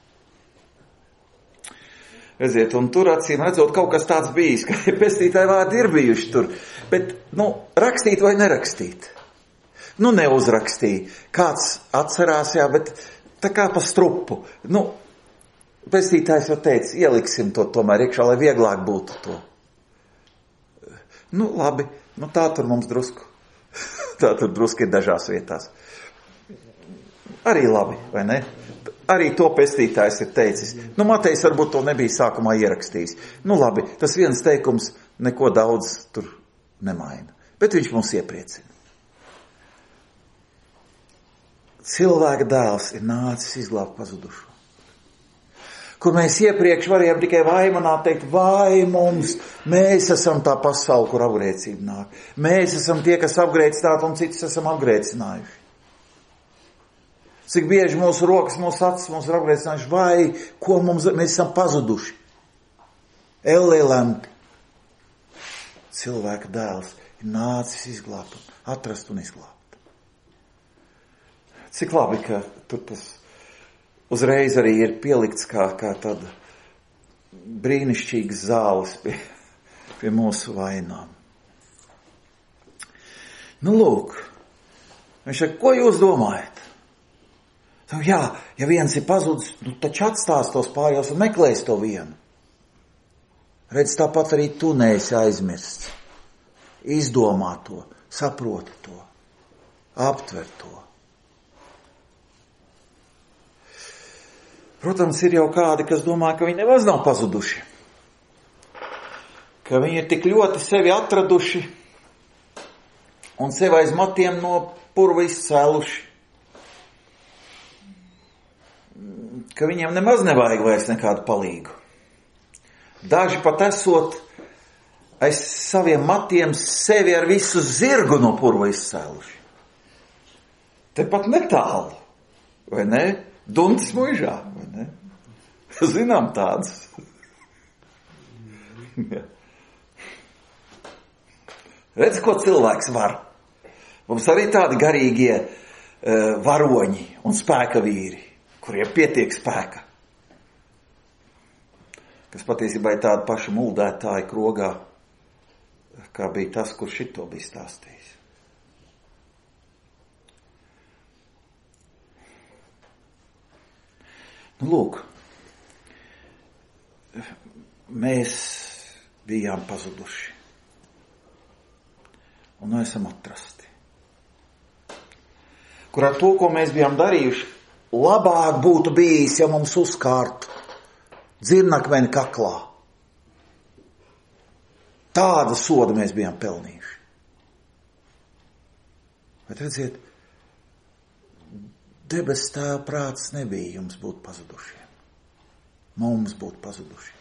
Redziet, un tur acīm redzot kaut kas tāds bijis, ka pestītāji vārdi ir bijuši tur. Bet, rakstīt vai nerakstīt? Neuzrakstīja. Kāds atcerās, jā, bet tā kā pa strupu. Pestītājs jau teica, ieliksim to tomēr iekšā, lai vieglāk būtu to. Labi, tā tur mums drusku. Tā tur drusku ir dažās vietās. Arī labi, vai ne? Arī to pestītājs ir teicis. Matejs varbūt to nebija sākumā ierakstījis. Labi, tas viens teikums neko daudz tur nemaina. Bet viņš mums iepriecina. Cilvēka dēls ir nācis izglābt pazudušo. Kur mēs iepriekš varējām tikai vaimanāt, teikt, vai mums, mēs esam tā pasaule, kur apgrēcība nāk. Mēs esam tie, kas apgrēcināti un citus esam apgrēcinājuši. Cik bieži mūsu rokas, mūsu acis mums ir apgrēcinājuši, vai ko mēs esam pazuduši. Ellēlēm. Cilvēka dēls ir nācis izglābt, atrast un izglābt. Cik labi, ka tur tas uzreiz arī ir pielikts kā tāda brīnišķīgas zāles pie mūsu vainām. Lūk, viņš saka, ko jūs domājat? Jā, ja viens ir pazudis, taču atstās tos pārējos un meklēs to vienu. Redz, tāpat arī tu neesi aizmirsts. Izdomā to, saproti to, aptver to. Protams, ir jau kādi, kas domā, ka viņi nemaz nav pazuduši. Ka viņi ir tik ļoti sevi atraduši un sevi aiz matiem no purva izcēluši. Ka viņiem nemaz nevajag vairs nekādu palīgu. Daži pat esot aiz saviem matiem sevi ar visu zirgu no purva izcēluši. Tepat netālu, vai ne? Duntas muižā, vai ne? Zinām tādas. Redz, ko cilvēks var. Mums arī tādi garīgie varoņi un spēka vīri, kuriem pietiek spēka. Kas patiesībā ir tāda paša muldētāja krogā, kā bija tas, kurš šito bija stāstījis. Lūk, mēs bijām pazuduši un esam atrasti. Kur ar to, ko mēs bijām darījuši, labāk būtu bijis, ja mums uzkārtu dzirnakmeni kaklā. Tādu sodu mēs bijām pelnījuši. Bet redziet, debes tēva prāts nebija jums būt pazudušiem. Mums būt pazudušiem.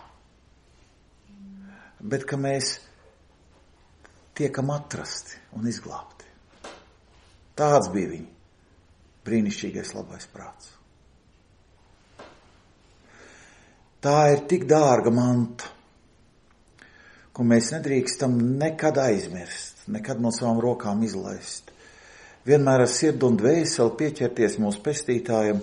Bet ka mēs tiekam atrasti un izglābti. Tāds bija viņa brīnišķīgais labais prāts. Tā ir tik dārga manta, ko mēs nedrīkstam nekad aizmirst, nekad no savām rokām izlaist. Vienmēr ar sirdi un dvēseli pieķerties mūsu pestītājam.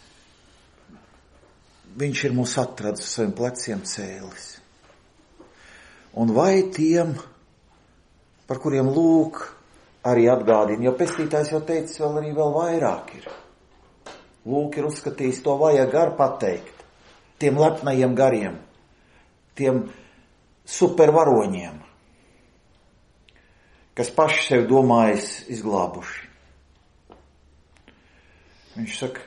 Viņš ir mūs atradis saviem pleciem cēlis. Un vai tiem, par kuriem lūk, arī atgādina, jo pestītājs jau teicis, vēl vairāk ir. Lūk, ir uzskatījis, to vajag gar pateikt. Tiem lepnajiem gariem, tiem supervaroņiem, kas paši sev domājas izglābuši. Viņš saka,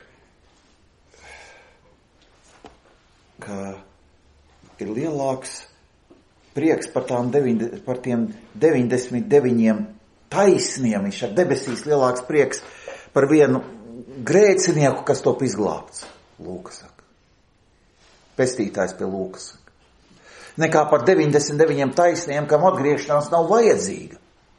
ka ir lielāks prieks par tiem 99 taisniem. Viņš ar debesīs lielāks prieks par vienu grēcinieku, kas top izglābts. Lūka saka. Pestītājs pie Lūka saka. Nekā par 99 taisniem, kam atgriešanās nav vajadzīga.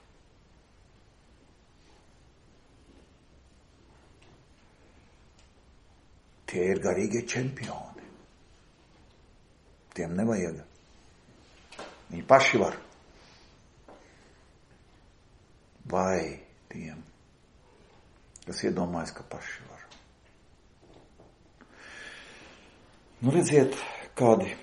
Tie ir garīgie čempioni. Tiem nevajag. Viņi paši var. Vai tiem, kas iedomājas, ka paši var. Redziet, kādi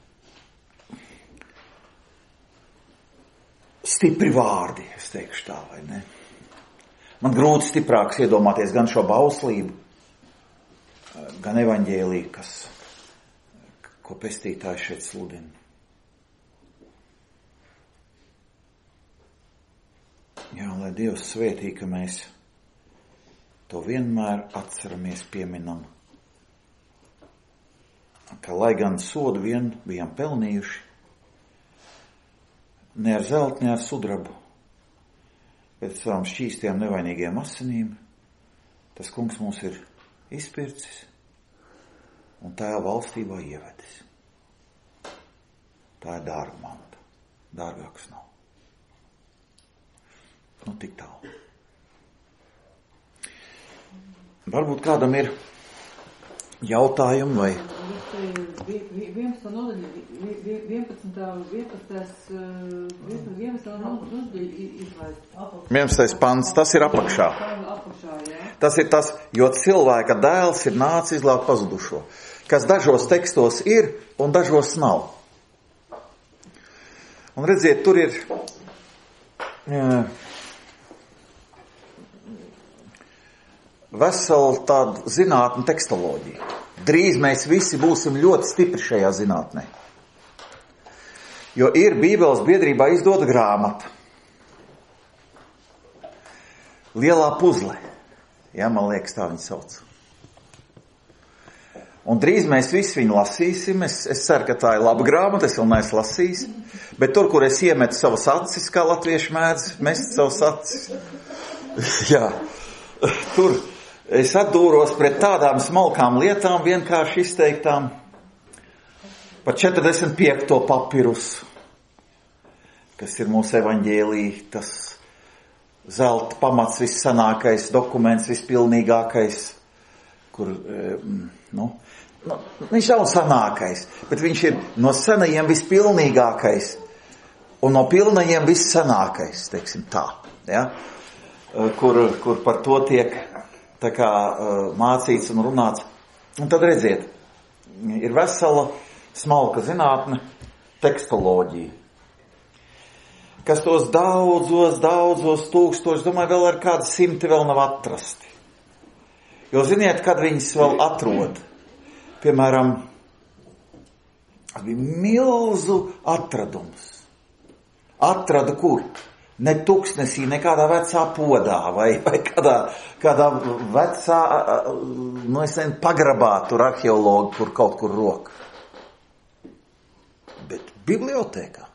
stipri vārdi, es teikšu tā, vai ne? Man grūti stiprāks iedomāties gan šo bauslību, gan evaņģēlī, ko pestītājs šeit sludina. Jā, lai Dievs svētī, ka mēs to vienmēr atceramies, pieminam, ka lai gan sodu vien bijām pelnījuši, ne ar zeltu, ne ar sudrabu, bet savām šķīstiem nevainīgiem asinīm, tas kungs mūs ir izpircis un Tēva valstībā ievedis. Tā ir dārga manta, dārgāks nav. Nu, tik tālu. Varbūt kādam ir jautājumi vai... 11. pants, tas ir apakšā. Tas ir tas, jo cilvēka dēls ir nācis izglābt pazudušo, kas dažos tekstos ir un dažos nav. Un redziet, tur ir vesela tāda zinātne tekstoloģija. Drīz mēs visi būsim ļoti stipri šajā zinātnē. Jo ir Bībeles biedrībā izdota grāmata. Lielā puzle. Jā, man liekas, tā viņa sauc. Un drīz mēs visi viņu lasīsim. Es ceru, ka tā ir laba grāmata, es vēl neesmu lasījis. Bet tur, kur es iemetu savas acis, kā latvieši mēdz mest savas acis. Jā, tur es atdūros pret tādām smalkām lietām, vienkārši izteiktām par 45. papirusu, kas ir mūsu evaņģēlī, tas zelta pamats, vissanākais dokuments, vispilnīgākais, kur, viņš nav sanākais, bet viņš ir no senajiem vispilnīgākais un no pilnajiem vissanākais, teiksim tā, ja? Kur par to tiek tā kā mācīts un runāts. Un tad redziet, ir vesela smalka zinātne, tekstoloģija, kas tos daudzos tūkstošus, domāju, vēl ar kādu 100 vēl nav atrasti. Jo ziniet, kad viņas vēl atrod, piemēram, bija milzu atradums. Atrada kur? Ne tuksnesī, nekādā vecā podā vai kādā vecā, pagrabā tur arheologi tur kaut kur roka. Bet bibliotēkā.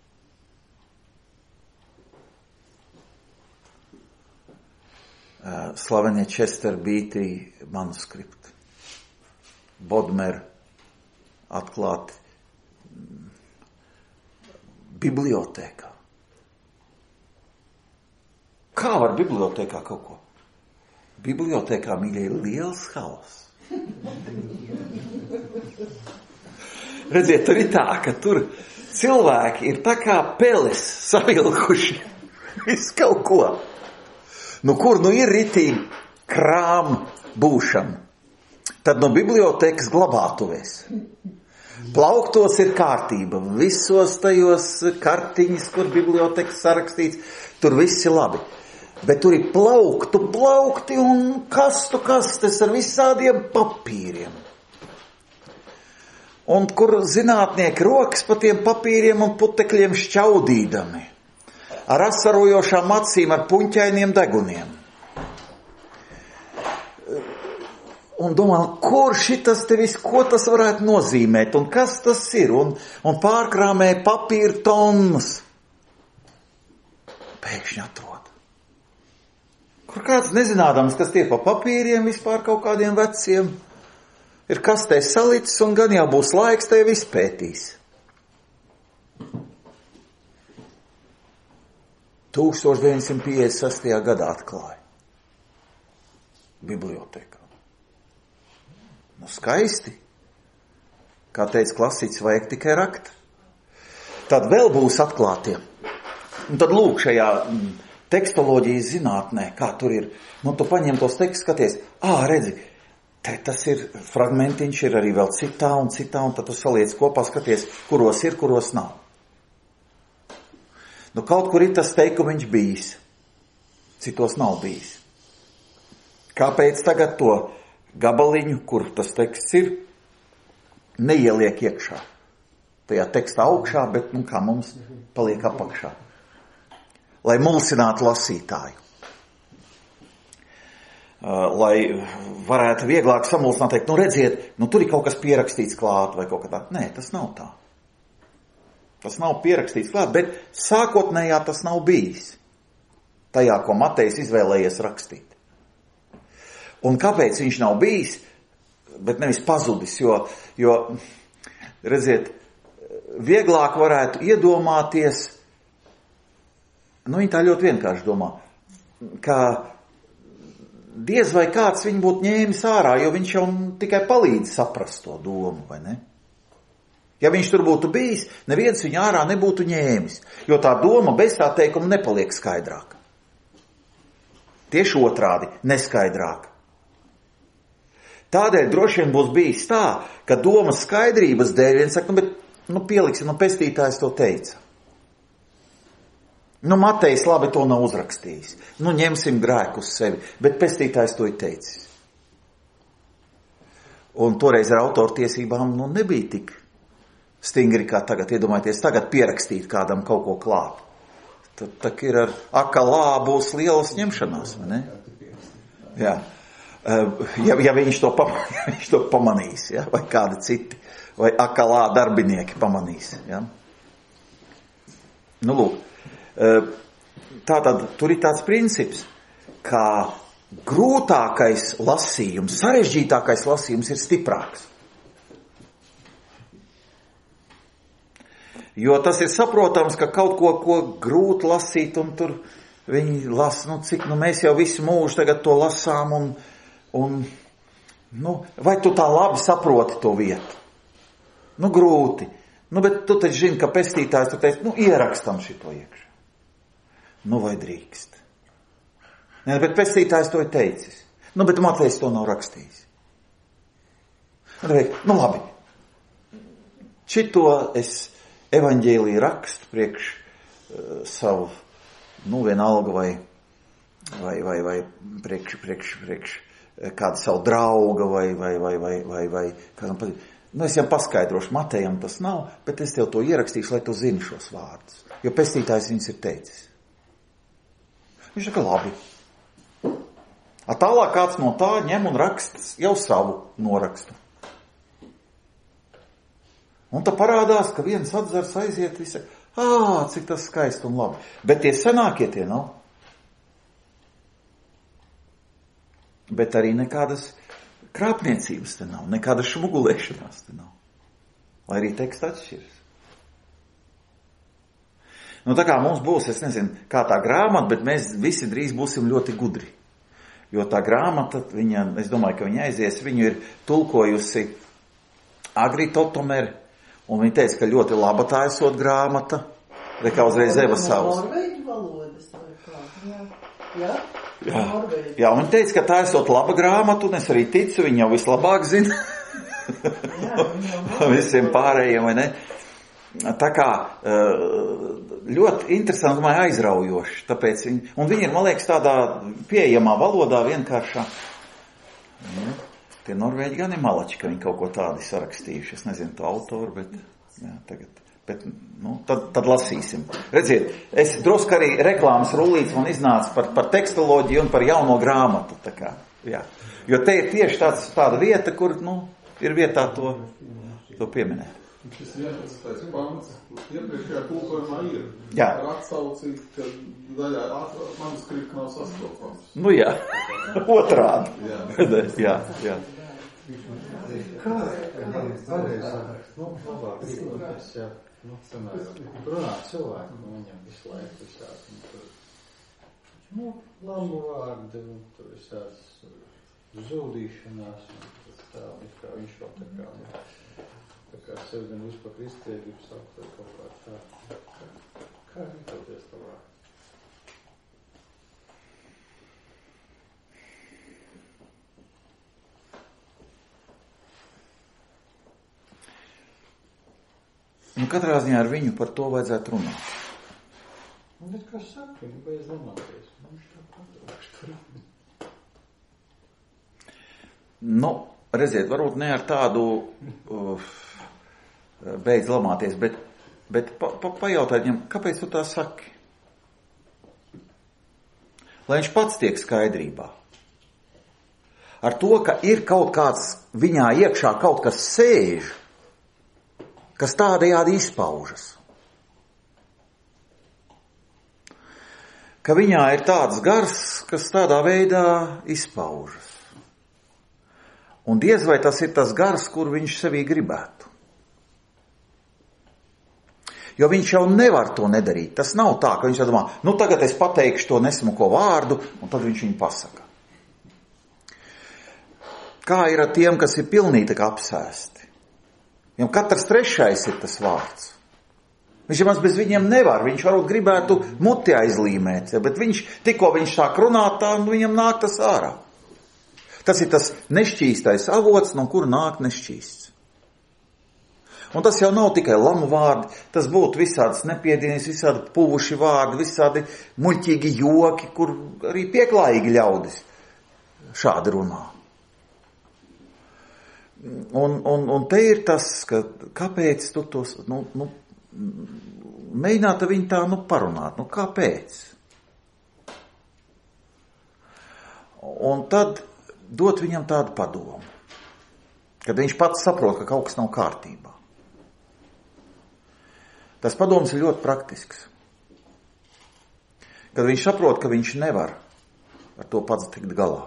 Slavenie Chester Beatty manuskripti. Bodmer atklāti bibliotēkā. Kā var bibliotēkā kaut ko? Bibliotēkā, mīļie, ir liels haoss. Redziet, tur ir tā, ka tur cilvēki ir tā kā peles savilkuši visu kaut ko. Kur ir ritīgi krām būšana, tad no bibliotēkas glabātuvēs. Plauktos ir kārtība, visos tajos kartiņas, kur bibliotēkas sarakstīts, tur viss ir labi. Bet tur ir plaukti un kastes ar visādiem papīriem. Un kur zinātnieki rokas pa tiem papīriem un putekļiem šķaudīdami. Ar asarojošām acīm, ar puņķainiem deguniem. Un domā, kur šitas te viss, ko tas varētu nozīmēt, un kas tas ir, un pārkrāmē papīra tonnas. Pēkšņi atrod. Kur kāds nezinādams, kas tie pa papīriem vispār kaut kādiem veciem, ir kastē salicis un gan jau būs laiks tevi izpētīs. 1956. gadā atklāja bibliotēkā. Skaisti. Kā teica klasiķis, vajag tikai rakt. Tad vēl būs atklātie. Un tad lūk šajā tekstoloģijas zinātnē, kā tur ir. Tu paņem tos tekstus, skaties, redzi, tas ir fragmentiņš, ir arī vēl citā, un tad tu saliec kopā, skaties, kuros ir, kuros nav. Kaut kur ir tas teikumiņš bijis, citos nav bijis. Kāpēc tagad to gabaliņu, kur tas teksts ir, neieliek iekšā. Tajā tekstā augšā, bet, kā mums paliek apakšā. Lai mulsinātu lasītāju. Lai varētu vieglāk samulsināt, teikt, redziet, tur ir kaut kas pierakstīts klāt vai kaut kā tā. Nē, tas nav tā. Tas nav pierakstīts klāt, bet sākotnējā tas nav bijis. Tajā, ko Matejs izvēlējies rakstīt. Un kāpēc viņš nav bijis, bet nevis pazudis, jo redziet, vieglāk varētu iedomāties, viņi tā ļoti vienkārši domā, ka diez vai kāds viņu būtu ņēmis ārā, jo viņš jau tikai palīdz saprast to domu, vai ne? Ja viņš tur būtu bijis, neviens viņu ārā nebūtu ņēmis, jo tā doma bez tā teikuma nepaliek skaidrāka. Tieši otrādi, neskaidrāka. Tādēļ droši vien būs bijis tā, ka domas skaidrības dēļ viens saka, bet pieliksim, pestītājs to teica. Matejs labi to nav uzrakstījis. Ņemsim grēku uz sevi, bet pestītājs to ir teicis. Un toreiz ar autortiesībām nebija tik stingri kā tagad. Iedomājieties, tagad pierakstīt kādam kaut ko klāt. Tad ir ar akalā būs lielas ņemšanās, vai ne? Jā. Ja viņš to pamanīs, ja? Vai kādi citi, vai akalā darbinieki pamanīs. Ja? Lūk, tātad tur ir tāds princips, ka grūtākais lasījums, sarežģītākais lasījums ir stiprāks. Jo tas ir saprotams, ka kaut ko grūti lasīt, un tur viņi lasa, cik mēs jau visu mūžu tagad to lasām, un vai tu tā labi saproti to vietu? Grūti. Bet tu taču zini, ka pestītājs tu teici, ierakstam šito iekšā. Vai drīkst? Bet pestītājs to ir teicis. Bet Matejs to nav rakstījis. Labi. Šito es evaņģēliju rakstu priekš savu, vienalga vai priekš kādu savu drauga vai kādam patīk. Es jau paskaidrošu, Matejam tas nav, bet es tev to ierakstīšu, lai tu zini šos vārdus. Jo pestītājs viņus ir teicis. Viņš saka, labi. Tālāk kāds no tā ņem un raksta jau savu norakstu. Un tā parādās, ka viens atzars aiziet, visi, cik tas skaisti un labi. Bet tie senākie tie nav. Bet arī nekādas krāpniecības te nav, nekādas šmugulēšanās te nav. Lai arī teksts atšķiras. Tā kā mums būs, es nezinu, kā tā grāmata, bet mēs visi drīz būsim ļoti gudri. Jo tā grāmata, es domāju, ka viņa aizies, viņu ir tulkojusi Agrita Otomere, un viņa teica, ka ļoti laba tā esot grāmata, kā uzreiz Eva savas. Norvēģu valodas vai kā? Jā, un viņa teica, ka tā esot laba grāmata, un es arī ticu, viņa jau vislabāk zina. Visiem pārējiem, vai ne? Tā kā ļoti interesanti, domāju, aizraujoši. Tāpēc un viņi ir, man liekas, tādā pieejamā valodā vienkāršā. Tie norvēģi gan ir malači, ka viņi kaut ko tādu sarakstījuši. Es nezinu to autoru, bet tad lasīsim. Redziet, es drusku arī reklāmas rullīts man iznāca par tekstoloģiju un par jauno grāmatu. Tā kā, jā. Jo te ir tieši tāda vieta, kur ir vietā to pieminēt. Šis 11. pants iepriekšējā tulkojumā ir. Jā. Ar atsauci, ka daļā manuskripta nav sastopams. Jā, otrādi. Jā. Kā pareizāk, labāk rīkoties, ja, runāt cilvēku, viņam visu laiku visādi, labu vārdi, un tur visāds zūdīšanās, un tā, kā viņš vēl tā kā sev gan vispār kristietību saka, vai kaut kā tā. Kā rīkoties tavā? Katrā ziņā ar viņu par to vajadzētu runāt. Bet kā saka, viņi beidz runāties. Viņš tā patraukš tur. Nu, redziet, varbūt ne ar tādu beidz lamāties, bet pajautāt viņam, kāpēc tu tā saki? Lai viņš pats tiek skaidrībā. Ar to, ka ir kaut kāds viņā iekšā kaut kas sēž, kas tādējādi izpaužas. Ka viņā ir tāds gars, kas tādā veidā izpaužas. Un diez vai tas ir tas gars, kur viņš sevī gribētu. Jo viņš jau nevar to nedarīt. Tas nav tā, ka viņš domā, nu tagad es pateikšu to nesmuko vārdu, un tad viņš viņu pasaka. Kā ir ar tiem, kas ir pilnīgi apsēsti? Viņam katrs trešais ir tas vārds. Viņš jau bez viņiem nevar, viņš varbūt gribētu muti aizlīmēt, bet tikko viņš sāk runāt tā, viņam nāk tas ārā. Tas ir tas nešķīstais avots, no kura nāk nešķīsts. Un tas jau nav tikai lamu vārdi, tas būtu visādas nepiedienas, visādi puvuši vārdi, visādi muļķīgi joki, kur arī pieklājīgi ļaudis šādi runā. Un te ir tas, ka kāpēc tu tos, mēģināt viņu tā, parunāt, kāpēc? Un tad dot viņam tādu padomu, kad viņš pats saprot, ka kaut kas nav kārtībā. Tas padoms ir ļoti praktisks. Kad viņš saprot, ka viņš nevar ar to pats tikt galā.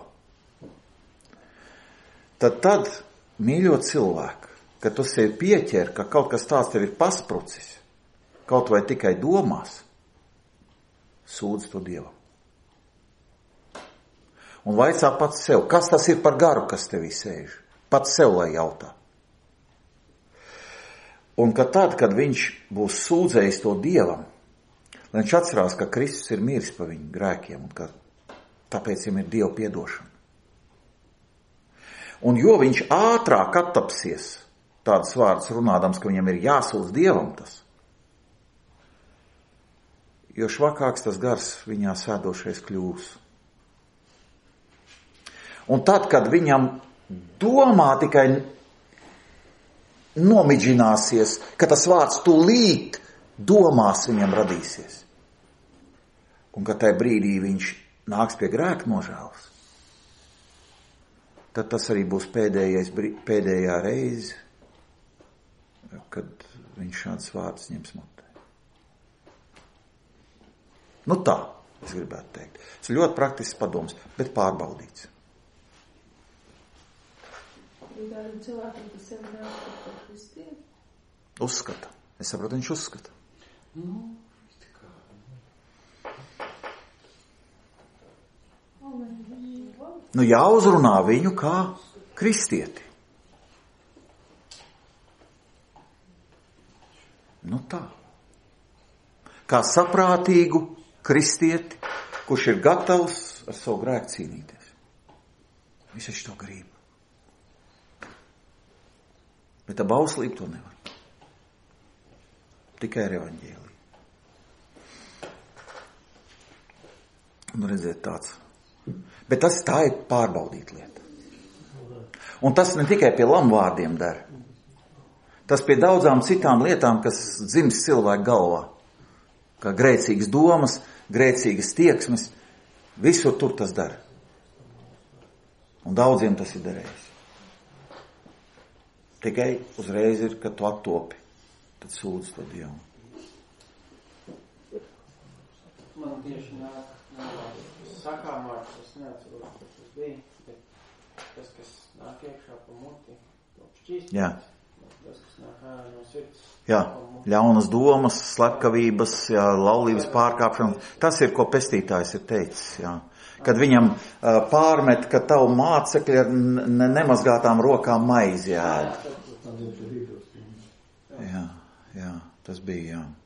Tad mīļo cilvēku, kad tu sevi pieķer, ka kaut kas tāds tev ir pasprucis, kaut vai tikai domās, sūdz to Dievam. Un vaicā pats sev, kas tas ir par garu, kas tevī sēž. Pats sev lai jautā. Un ka tad, kad viņš būs sūdzējis to Dievam, lai viņš atcerās, ka Kristus ir miris par viņu grēkiem un ka tāpēc viņam ir Dieva piedošana. Un jo viņš ātrāk attapsies tādas vārdas runādams, ka viņam ir jāsūdz Dievam tas, jo švakāks tas gars viņā sēdošais kļūs. Un tad, kad viņam domā tikai nomidžināsies, ka tas vārds tūlīt domās viņam radīsies. Un ka tajā brīdī viņš nāks pie grēka nožēlas. Tad tas arī būs pēdējā reize, kad viņš šāds vārds ņems mutē. Tā, es gribētu teikt. Tas ir ļoti praktisks padoms, bet pārbaudīts. Kādam cilvēkam, kas sevi neuzskata par kristieti? Uzskata. Es saprotu, viņš uzskata. Jāuzrunā viņu kā kristieti. Tā. Kā saprātīgu kristieti, kurš ir gatavs ar savu grēku cīnīties. Viņš to grib. Bet tā bauslība to nevar. Tikai ar evaņģēliju. Redziet tāds. Bet tā ir pārbaudīta lieta. Un tas ne tikai pie lamvārdiem dara. Tas pie daudzām citām lietām, kas dzimst cilvēku galvā. Kā grēcīgas domas, grēcīgas tieksmes. Visur tur tas dara. Un daudziem tas ir darējis. Tikai uzreiz ir, kad tu attopi, tad sūdz to Dievu. Man tieši nāk sakām vārds, es neatceros, kas tas bija, bet tas, kas nāk iekšā pa muti, to šķīst. Jā. Tas, kas nāk no sirds. Jā, ļaunas domas, slepkavības, laulības pārkāpšana. Tas ir, ko pestītājs ir teicis, jā. Kad viņam pārmet, ka tavu mācekļi ar nemazgātām rokām maizi ēd. Jā, tas bija, jā.